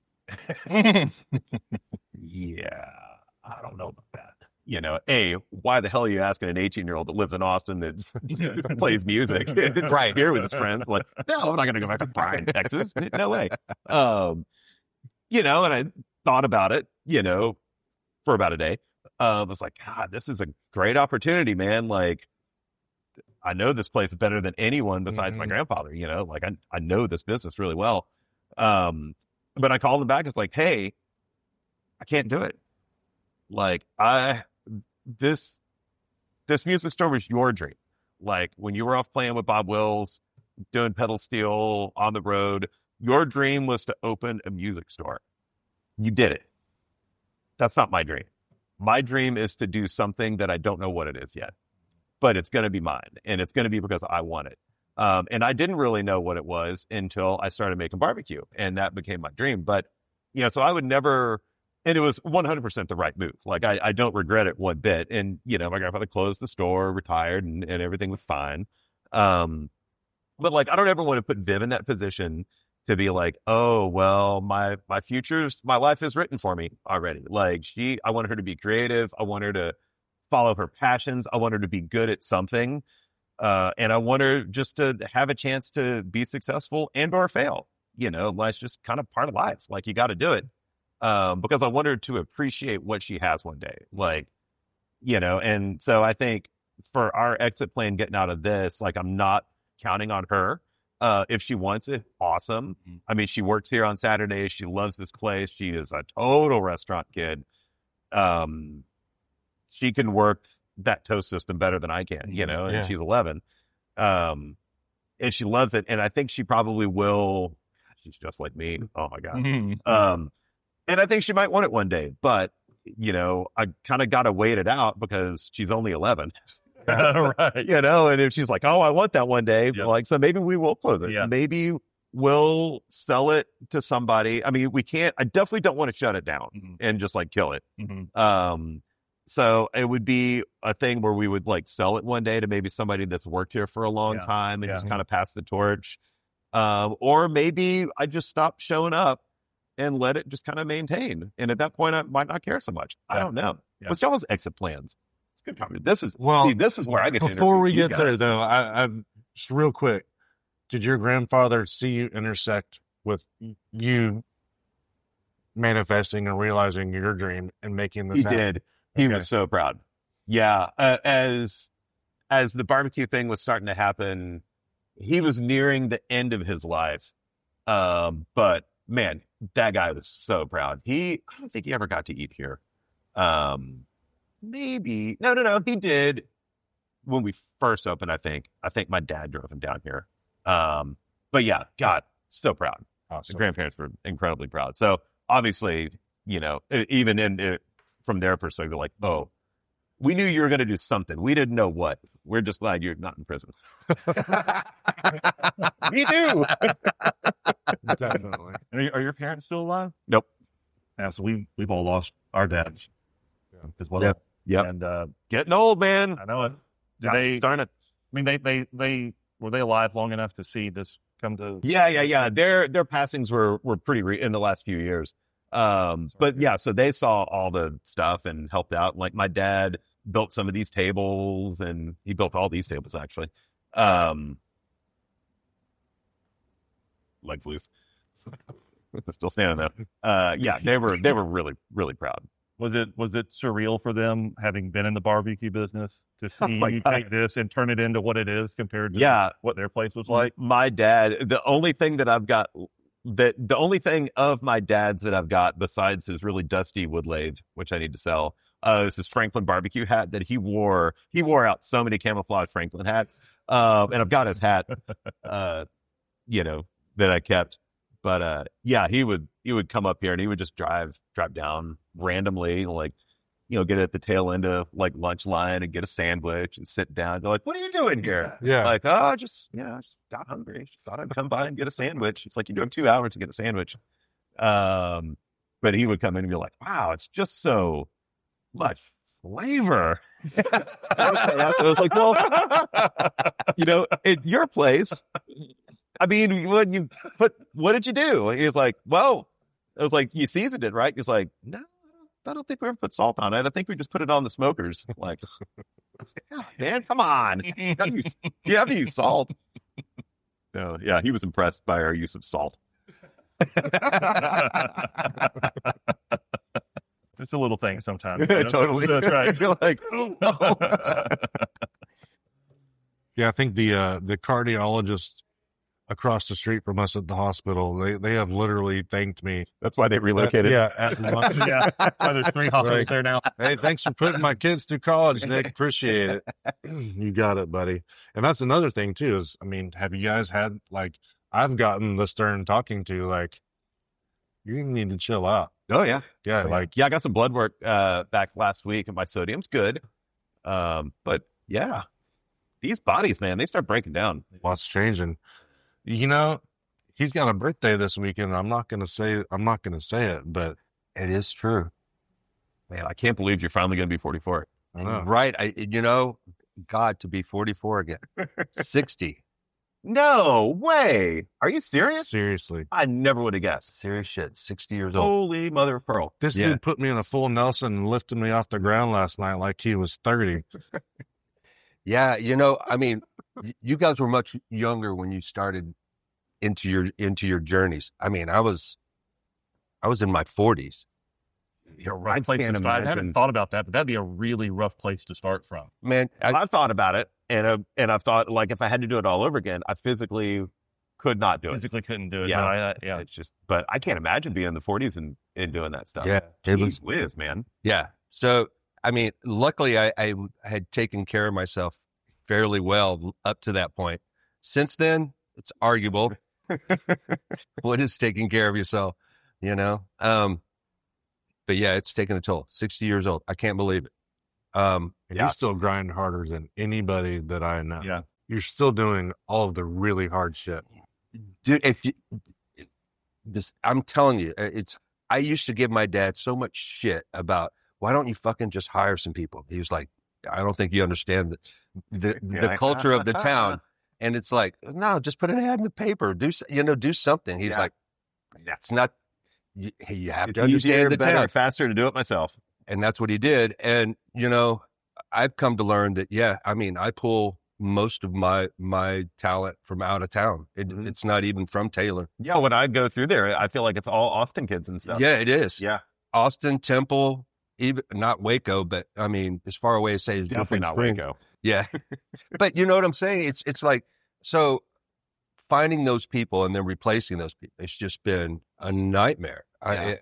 yeah, I don't know about that. Why the hell are you asking an 18-year-old that lives in Austin that plays music right here with his friends? Like, no, I'm not going to go back to Bryan, Texas. No way. And I thought about it, for about a day. I was like, God, this is a great opportunity, man. Like, I know this place better than anyone besides my grandfather, like I know this business really well. But I called him back. It's like, hey, I can't do it. Like this music store was your dream. Like when you were off playing with Bob Wills, doing pedal steel on the road, your dream was to open a music store. You did it. That's not my dream. My dream is to do something that I don't know what it is yet, but it's going to be mine, and it's going to be because I want it. And I didn't really know what it was until I started making barbecue, and that became my dream. But, so I would never, and it was 100% the right move. Like, I don't regret it one bit. And, my grandfather closed the store, retired, and everything was fine. But, like, I don't ever want to put Viv in that position to be like, oh, well, my life is written for me already. Like I want her to be creative. I want her to follow her passions. I want her to be good at something. And I want her just to have a chance to be successful and or fail. That's just kind of part of life. Like you got to do it. Because I want her to appreciate what she has one day. Like, and so I think for our exit plan getting out of this, like I'm not counting on her. If she wants it, awesome. I mean, she works here on Saturdays. She loves this place. She is a total restaurant kid. She can work that toast system better than I can, and she's 11. And she loves it. And I think she probably will. She's just like me. Oh my God. And I think she might want it one day, but I kind of got to wait it out because she's only 11. Right. And if she's like, oh, I want that one day, like, so maybe we will close it. Yeah. Maybe we'll sell it to somebody. I mean, I definitely don't want to shut it down and just like kill it. So it would be a thing where we would like sell it one day to maybe somebody that's worked here for a long time and just kind of pass the torch. Or maybe I just stop showing up and let it just kind of maintain. And at that point, I might not care so much. I don't know. What's y'all's exit plans? This is where I get to before we get guys. there, though. I just real quick. Did your grandfather see you intersect with you manifesting and realizing your dream and making this happen? He did. He was so proud. Yeah. As the barbecue thing was starting to happen, he was nearing the end of his life. But man, that guy was so proud. I don't think he ever got to eat here. Maybe. No. He did when we first opened, I think. I think my dad drove him down here. But yeah, God, so proud. Awesome. The grandparents were incredibly proud. So obviously, even from their perspective, like, oh, we knew you were going to do something. We didn't know what. We're just glad you're not in prison. We do. Definitely. Are your parents still alive? Nope. Yeah, so we've all lost our dads as well. Yep. And Getting old, man. I know it. Did they? Darn it. I mean, they were they alive long enough to see this come to? Yeah. Their passings were pretty in the last few years. But yeah, so they saw all the stuff and helped out. Like my dad built some of these tables, and he built all these tables actually. Legs loose. Still standing there. Yeah, they were really, really proud. Was it surreal for them, having been in the barbecue business, to see you God. take this and turn it into what it is compared to what their place was like? My dad, the only thing of my dad's that I've got besides his really dusty wood lathe, which I need to sell, is his Franklin barbecue hat that he wore. He wore out so many camouflage Franklin hats. And I've got his hat, that I kept. But yeah, he would come up here and he would just drive down randomly, like, get at the tail end of like lunch line and get a sandwich and sit down. They're like, "What are you doing here?" Yeah. Like, "Oh, just got hungry. Just thought I'd come by and get a sandwich." It's like, you drove 2 hours to get a sandwich. But he would come in and be like, "Wow, it's just so much flavor." So I was like, "Well, at your place, I mean, what did you do?" He's like, "Well," I was like, "You seasoned it, right?" He's like, "No, I don't think we ever put salt on it. I think we just put it on the smokers." I'm like, "Yeah, man, come on. You have to use salt." So yeah, he was impressed by our use of salt. It's a little thing sometimes. Totally. That's right. You're like, "Oh, no." Yeah, I think the cardiologist across the street from us at the hospital, they have literally thanked me. That's why they relocated. At lunch. Yeah. There's 3 hospitals there now. Hey, thanks for putting my kids through college, Nick. Appreciate it. You got it, buddy. And that's another thing too, is, I mean, have you guys had, like, I've gotten the stern talking to, like, you need to chill out. Oh yeah. Yeah, like, Yeah, I got some blood work back last week and my sodium's good. But yeah, these bodies, man, they start breaking down. what's changing? He's got a birthday this weekend. I'm not gonna say it, but It is true. Man, I can't believe you're finally going to be 44. I know. Right. God, to be 44 again, 60. No way. Are you serious? Seriously. I never would have guessed. Serious shit. 60 years old. Holy mother of pearl. This Yeah. dude put me in a full Nelson and lifted me off the ground last night like he was 30. Yeah. I mean, you guys were much younger when you started into your journeys. I mean, I was in my 40s. Rough place to start. I haven't thought about that, but that'd be a really rough place to start from. Man, I've thought about it, and I've thought, like, if I had to do it all over again, I physically could not do it. Physically couldn't do it. Yeah. No, yeah. It's just, but I can't imagine being in the 40s and doing that stuff. yeah, it was, Jeez whiz, man. yeah. So, I mean, luckily I had taken care of myself fairly well up to that point. Since then, it's arguable. What is taking care of yourself, But yeah, it's taken a toll. 60 years old. I can't believe it. And Yeah. you still grind harder than anybody that I know. Yeah. You're still doing all of the really hard shit. Dude, I'm telling you, I used to give my dad so much shit about, why don't you fucking just hire some people? He was like, I don't think you understand the culture of the town. And it's like, no, just put an ad in the paper. Do something. He's like, that's not, you have to understand the town. Faster to do it myself. And that's what he did. And, I've come to learn that, I pull most of my talent from out of town. It's not even from Taylor. Yeah, when I go through there, I feel like it's all Austin kids and stuff. Yeah, it is. Yeah. Austin, Temple, even not Waco, but I mean, as far away as say as Definitely Dripping not Springs. Waco. Yeah. But you know what I'm saying? It's like, so finding those people and then replacing those people, it's just been a nightmare. Yeah.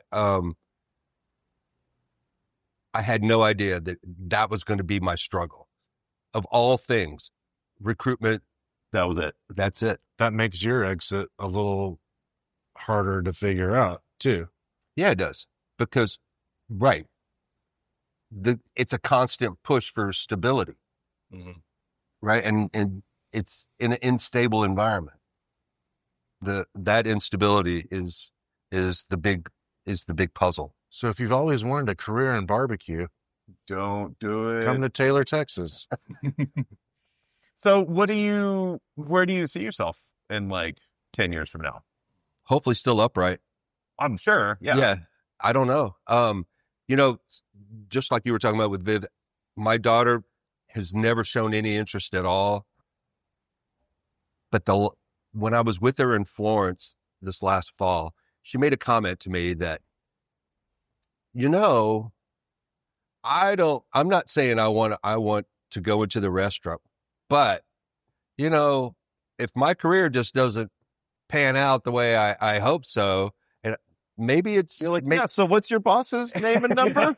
I had no idea that was going to be my struggle. Of all things, recruitment, That was it. that's it. That makes your exit a little harder to figure out, too. Yeah, it does. Because, right, it's a constant push for stability, right? And it's in an unstable environment. That instability is the big puzzle. So if you've always wanted a career in barbecue, Don't do it. come to Taylor, Texas. So where do you see yourself in like 10 years from now? Hopefully still upright. I'm sure. Yeah. Yeah. I don't know. Just like you were talking about with Viv, my daughter has never shown any interest at all. But when I was with her in Florence this last fall, she made a comment to me that, I'm not saying I want to go into the restaurant, but, if my career just doesn't pan out the way I hope so, and maybe it's You're like, yeah, so what's your boss's name and number?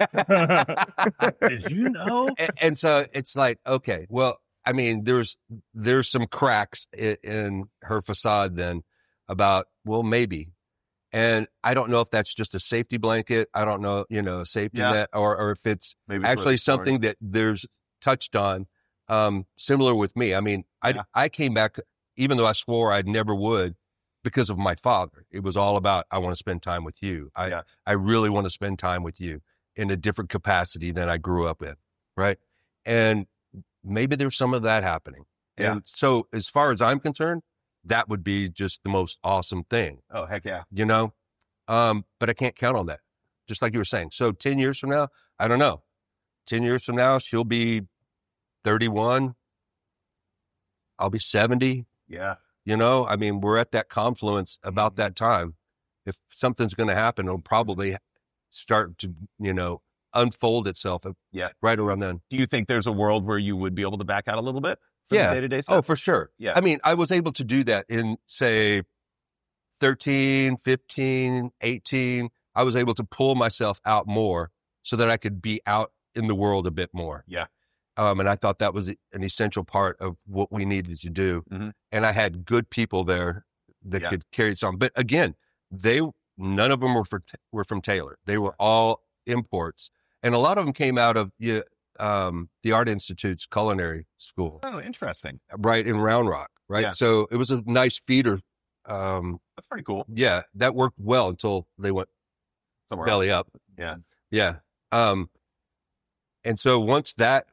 Did you know? and so it's like, okay, well, I mean, there's some cracks in her facade then about, well, maybe. And I don't know if that's just a safety blanket. I don't know, a safety net, or if it's Maybe actually something that there's touched on, similar with me. I mean, I came back, even though I swore I never would, because of my father. It was all about, I want to spend time with you. I really want to spend time with you in a different capacity than I grew up in. Right. And maybe there's some of that happening. Yeah. And so as far as I'm concerned, that would be just the most awesome thing. Oh, heck yeah. But I can't count on that. Just like you were saying. So 10 years from now, I don't know. 10 years from now, she'll be 31. I'll be 70. Yeah. I mean, we're at that confluence about that time. If something's going to happen, it'll probably start to, unfold itself right around then. Do you think there's a world where you would be able to back out a little bit from the day-to-day stuff? Oh, for sure. Yeah. I mean, I was able to do that in, say, 13, 15, 18. I was able to pull myself out more so that I could be out in the world a bit more. Yeah. And I thought that was an essential part of what we needed to do. Mm-hmm. And I had good people there that could carry it on. But again, none of them were from Taylor. They were all imports. And a lot of them came out of the Art Institute's culinary school. Oh, interesting. Right, in Round Rock, right? Yeah. So it was a nice feeder. That's pretty cool. Yeah, that worked well until they went Somewhere belly up. Yeah. Yeah. And so once that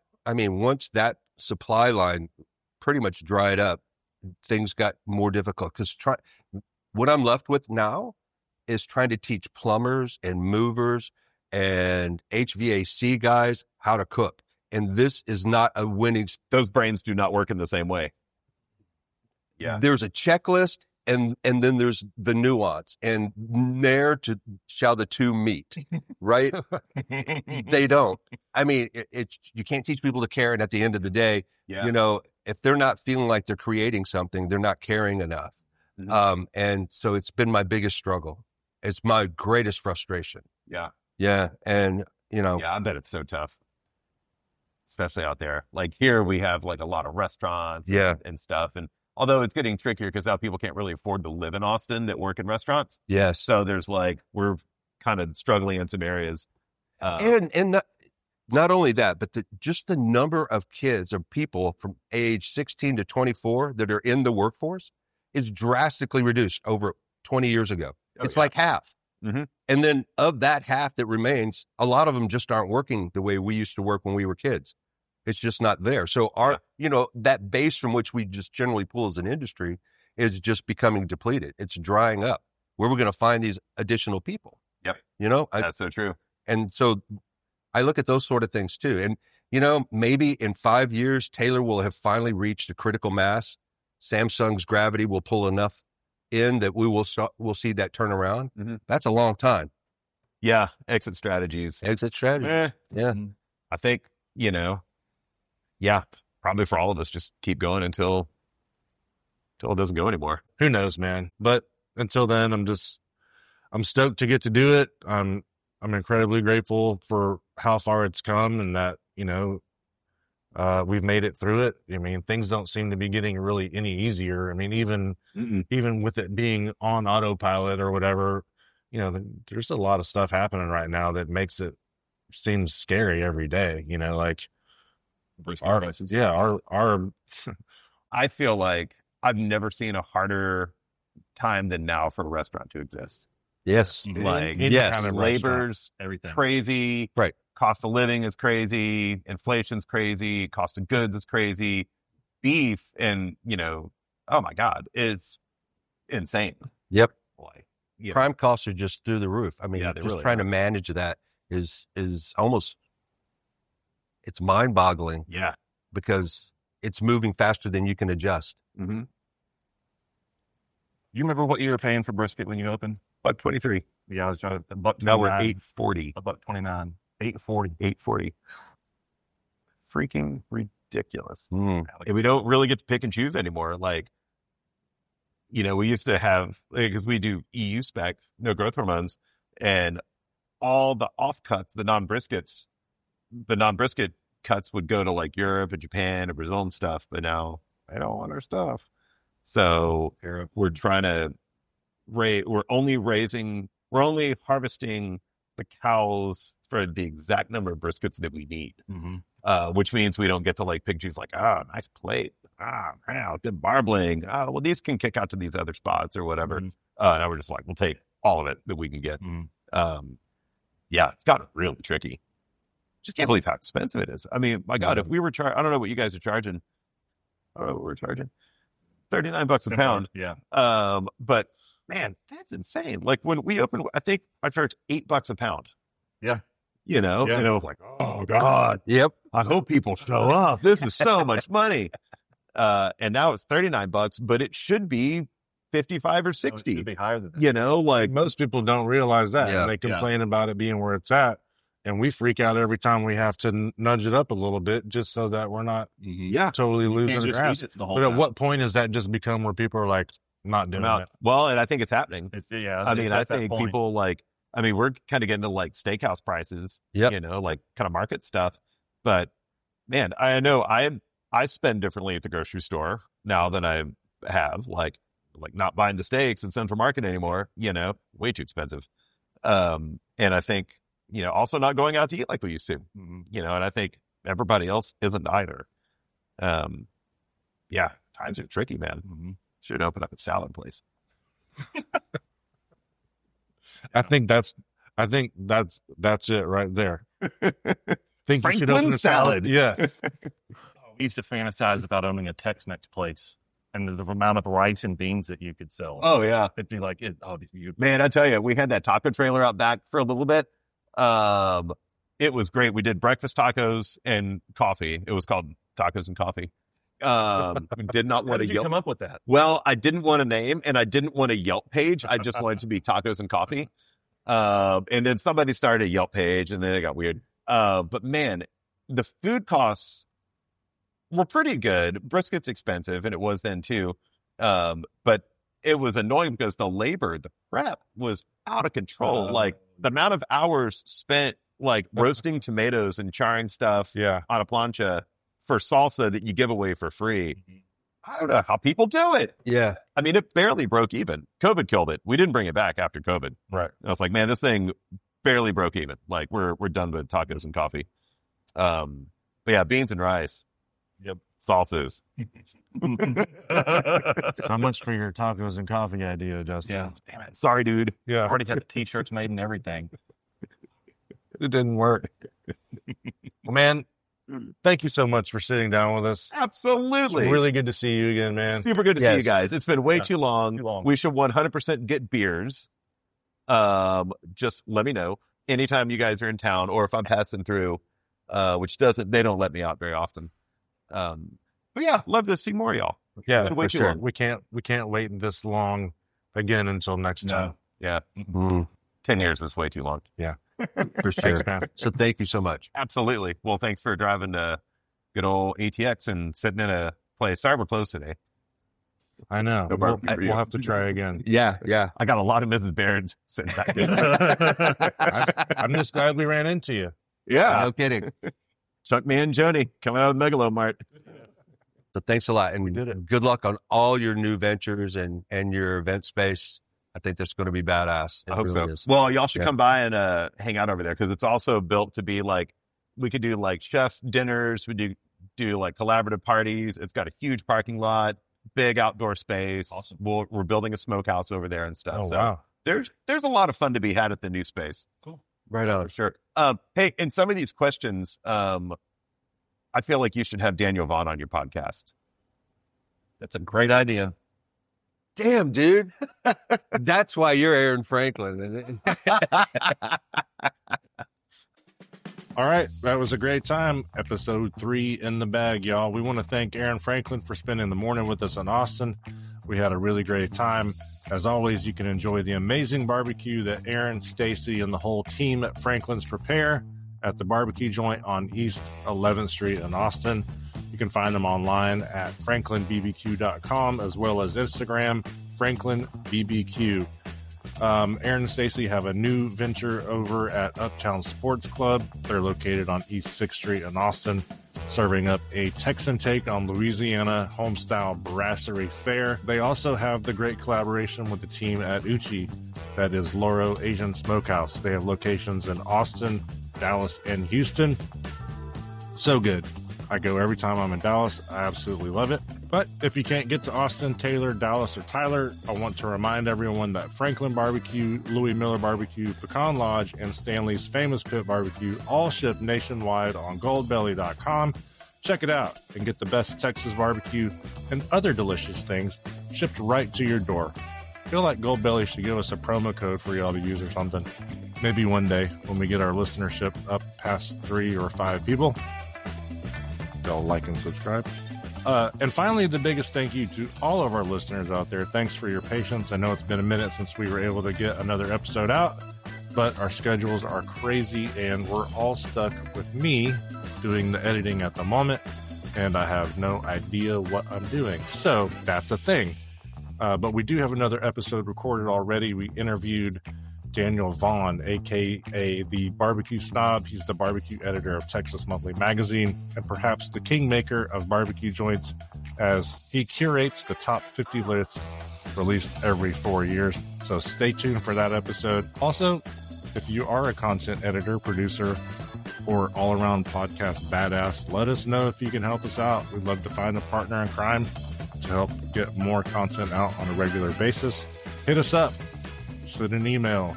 supply line pretty much dried up, things got more difficult, because what I'm left with now is trying to teach plumbers and movers and HVAC guys how to cook. And this is not a winning. Those brains do not work in the same way. Yeah. There's a checklist, and then there's the nuance, and there shall the two meet, right? They don't. I mean, you can't teach people to care. And at the end of the day, if they're not feeling like they're creating something, they're not caring enough. Mm-hmm. And so it's been my biggest struggle. It's my greatest frustration. Yeah. Yeah. And, Yeah, I bet it's so tough, especially out there. Like here we have like a lot of restaurants and stuff. And although it's getting trickier because now people can't really afford to live in Austin that work in restaurants. Yes. So there's we're kind of struggling in some areas. And not only that, but just the number of kids or people from age 16 to 24 that are in the workforce is drastically reduced over 20 years ago. It's like half. Mm-hmm. And then of that half that remains, a lot of them just aren't working the way we used to work when we were kids. It's just not there. So that base from which we just generally pull as an industry is just becoming depleted. It's drying up. Where we're going to find these additional people? Yep. That's so true. And so I look at those sort of things too. And, maybe in 5 years, Taylor will have finally reached a critical mass. Samsung's Gravity will pull enough in that we'll see that turnaround. Mm-hmm. That's a long time. Yeah. Exit strategies. Yeah. I think, probably for all of us, just keep going until it doesn't go anymore. Who knows, man? But until then, I'm stoked to get to do it. I'm incredibly grateful for how far it's come, and that, we've made it through it. I mean, things don't seem to be getting really any easier. I mean, even with it being on autopilot or whatever, there's a lot of stuff happening right now that makes it seem scary every day, I feel like I've never seen a harder time than now for a restaurant to exist. Yes. Like, yes, labor's everything crazy. Right. Cost of living is crazy. Inflation's crazy. Cost of goods is crazy. Beef and, oh my God, it's insane. Yep. Like, yeah, Prime costs are just through the roof. I mean, Yeah, they just really trying are. to manage that is almost, it's mind boggling yeah. because it's moving faster than you can adjust. Mm-hmm. You remember what you were paying for brisket when you opened? $123. Yeah, I was trying to, $1.29. Now we're $840. $1.29. $8.40. $840. Freaking ridiculous. Mm. And we don't really get to pick and choose anymore. Like, you know, we used to have, because we do EU spec, no growth hormones, and all the offcuts, the non-brisket cuts would go to like Europe and Japan and Brazil and stuff, but now they don't want our stuff. So we're trying to we're only harvesting the cows for the exact number of briskets that we need. Mm-hmm. Which means we don't get to like pick choose like, nice plate. Wow, good barbling. Well, these can kick out to these other spots or whatever. Mhm. Now we're just like, we'll take all of it that we can get. Mhm. Yeah, it's gotten really tricky. Just can't believe how expensive it is. I mean, my God, if we were I don't know what you guys are charging. I don't know what we're charging. $39 a pound. Yeah. But man, that's insane. Like when we opened, I think I charged $8 a pound. Yeah. You know, Yeah. and it was like, oh God, Yep. I hope people show up. This is so much money. And now it's $39, but it should be 55 or It 60. should be higher than that. You know, like Most people don't realize that. Yeah. They complain about it being where it's at. And we freak out every time we have to nudge it up a little bit just so that we're not yeah. totally losing Can't just grass. eat it the whole But time. at what point does that just become where people are like not doing it? Well, and I think it's happening. I mean, I think people like, I mean, we're kind of getting to like steakhouse prices, Yep. you know, like kind of market stuff. But man, I know I spend differently at the grocery store now than I have, like not buying the steaks in Central Market anymore, you know, way too expensive. And I think, you know, also not going out to eat like we used to, you know, and I think everybody else isn't either. Yeah, times are tricky, man. Should open up a salad place. I think that's it right there. Think you should open Franklin a salad. salad. Yes. We used to fantasize about owning a Tex-Mex place and the amount of rice and beans that you could sell. Oh yeah. It'd be like, you Man, I tell you, we had that taco trailer out back for a little bit. It was great. We did breakfast tacos and coffee. It was called Tacos and Coffee. We did not How want did to you Yelp. come up with that? Well, I didn't want a name and I didn't want a Yelp page. I just wanted to be Tacos and Coffee. And then somebody started a Yelp page and then it got weird. But man, the food costs were pretty good. Brisket's expensive, and it was then too. But it was annoying because the labor, the prep was out of control. Like the amount of hours spent like roasting tomatoes and charring stuff Yeah. on a plancha for salsa that you give away for free. I don't know how people do it. Yeah. I mean, it barely broke even. COVID killed it. We didn't bring it back after COVID. Right. I was like, man, this thing barely broke even. Like we're done with tacos and coffee. But yeah, beans and rice. Yep. Salsas. So much for your tacos and coffee idea, Justin. Yeah. Damn it. Sorry, dude. Yeah. I've already got the t-shirts made and everything. It didn't work. Well, man, thank you so much for sitting down with us. Absolutely. It's really good to see you again, man. Super good to see Yes. you guys. It's been way Yeah. too long. Too long. We should 100% get beers. Just let me know anytime you guys are in town or if I'm passing through, which they don't let me out very often. But yeah, love to see more of y'all. Yeah, Been way for too sure. long. We can't wait this long again until next time. Yeah. Mm, 10 years was way too long. for sure. Thanks, man. So thank you so much. Absolutely. Well, thanks for driving to good old ATX and sitting in a place. Sorry, we're closed today. I know. No barbecue for you. We'll have to try again. Yeah. Yeah. I got a lot of Mrs. Barron's sitting back there. I'm just glad we ran into you. Yeah. No kidding. Chuck Me and Joni coming out of Megalomart. So thanks a lot. And We did it. good luck on all your new ventures and your event space. I think that's going to be badass. It I hope really so. is. Well, y'all should Yeah. come by and hang out over there because it's also built to be like, we could do like chef dinners. We do like collaborative parties. It's got a huge parking lot, big outdoor space. Awesome. We're building a smokehouse over there and stuff. Oh, so wow. there's a lot of fun to be had at the new space. Right on. For sure. Hey, in some of these questions, I feel like you should have Daniel Vaughn on your podcast. That's a great idea. damn, dude. That's why you're Aaron Franklin. All right, that was a great time. Episode 3 in the bag, y'all. We want to thank Aaron Franklin for spending the morning with us in Austin. We had a really great time. As always, you can enjoy the amazing barbecue that Aaron, Stacy, and the whole team at Franklin's prepare at the barbecue joint on East 11th Street in Austin. You can find them online at franklinbbq.com as well as Instagram, franklinbbq. Aaron and Stacy have a new venture over at Uptown Sports Club. They're located on East 6th Street in Austin, serving up a Texan take on Louisiana homestyle brasserie fare. They also have the great collaboration with the team at Uchi, that is Loro Asian Smokehouse. They have locations in Austin, Dallas, and Houston. So good. I go every time I'm in Dallas. I absolutely love it. But if you can't get to Austin, Taylor, Dallas, or Tyler, I want to remind everyone that Franklin Barbecue, Louis Miller Barbecue, Pecan Lodge, and Stanley's Famous Pit Barbecue all ship nationwide on goldbelly.com. Check it out and get the best Texas barbecue and other delicious things shipped right to your door. I feel like Goldbelly should give us a promo code for y'all to use or something. Maybe one day when we get our listenership up past 3 or 5 people. Y'all like and subscribe. And finally, the biggest thank you to all of our listeners out there. Thanks for your patience. I know it's been a minute since we were able to get another episode out, but our schedules are crazy and we're all stuck with me doing the editing at the moment, and I have no idea what I'm doing. So that's a thing. But we do have another episode recorded already. We interviewed Daniel Vaughn, a.k.a. the Barbecue Snob. He's the barbecue editor of Texas Monthly Magazine and perhaps the kingmaker of barbecue joints, as he curates the top 50 lists released every 4 years. So stay tuned for that episode. Also, if you are a content editor, producer, or all-around podcast badass, let us know if you can help us out. We'd love to find a partner in crime to help get more content out on a regular basis. Hit us up. Send an email,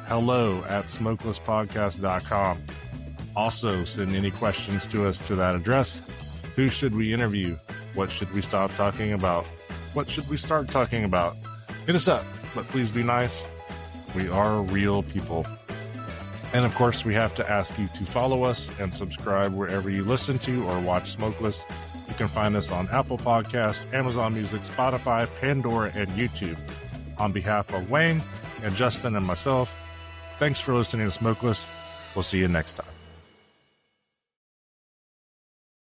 hello@smokelesspodcast.com. Also, send any questions to us to that address. Who should we interview? What should we stop talking about? What should we start talking about? Hit us up, but please be nice. We are real people. And of course, we have to ask you to follow us and subscribe wherever you listen to or watch Smokeless. You can find us on Apple Podcasts, Amazon Music, Spotify, Pandora, and YouTube. On behalf of Wayne and Justin and myself, thanks for listening to Smokeless. We'll see you next time.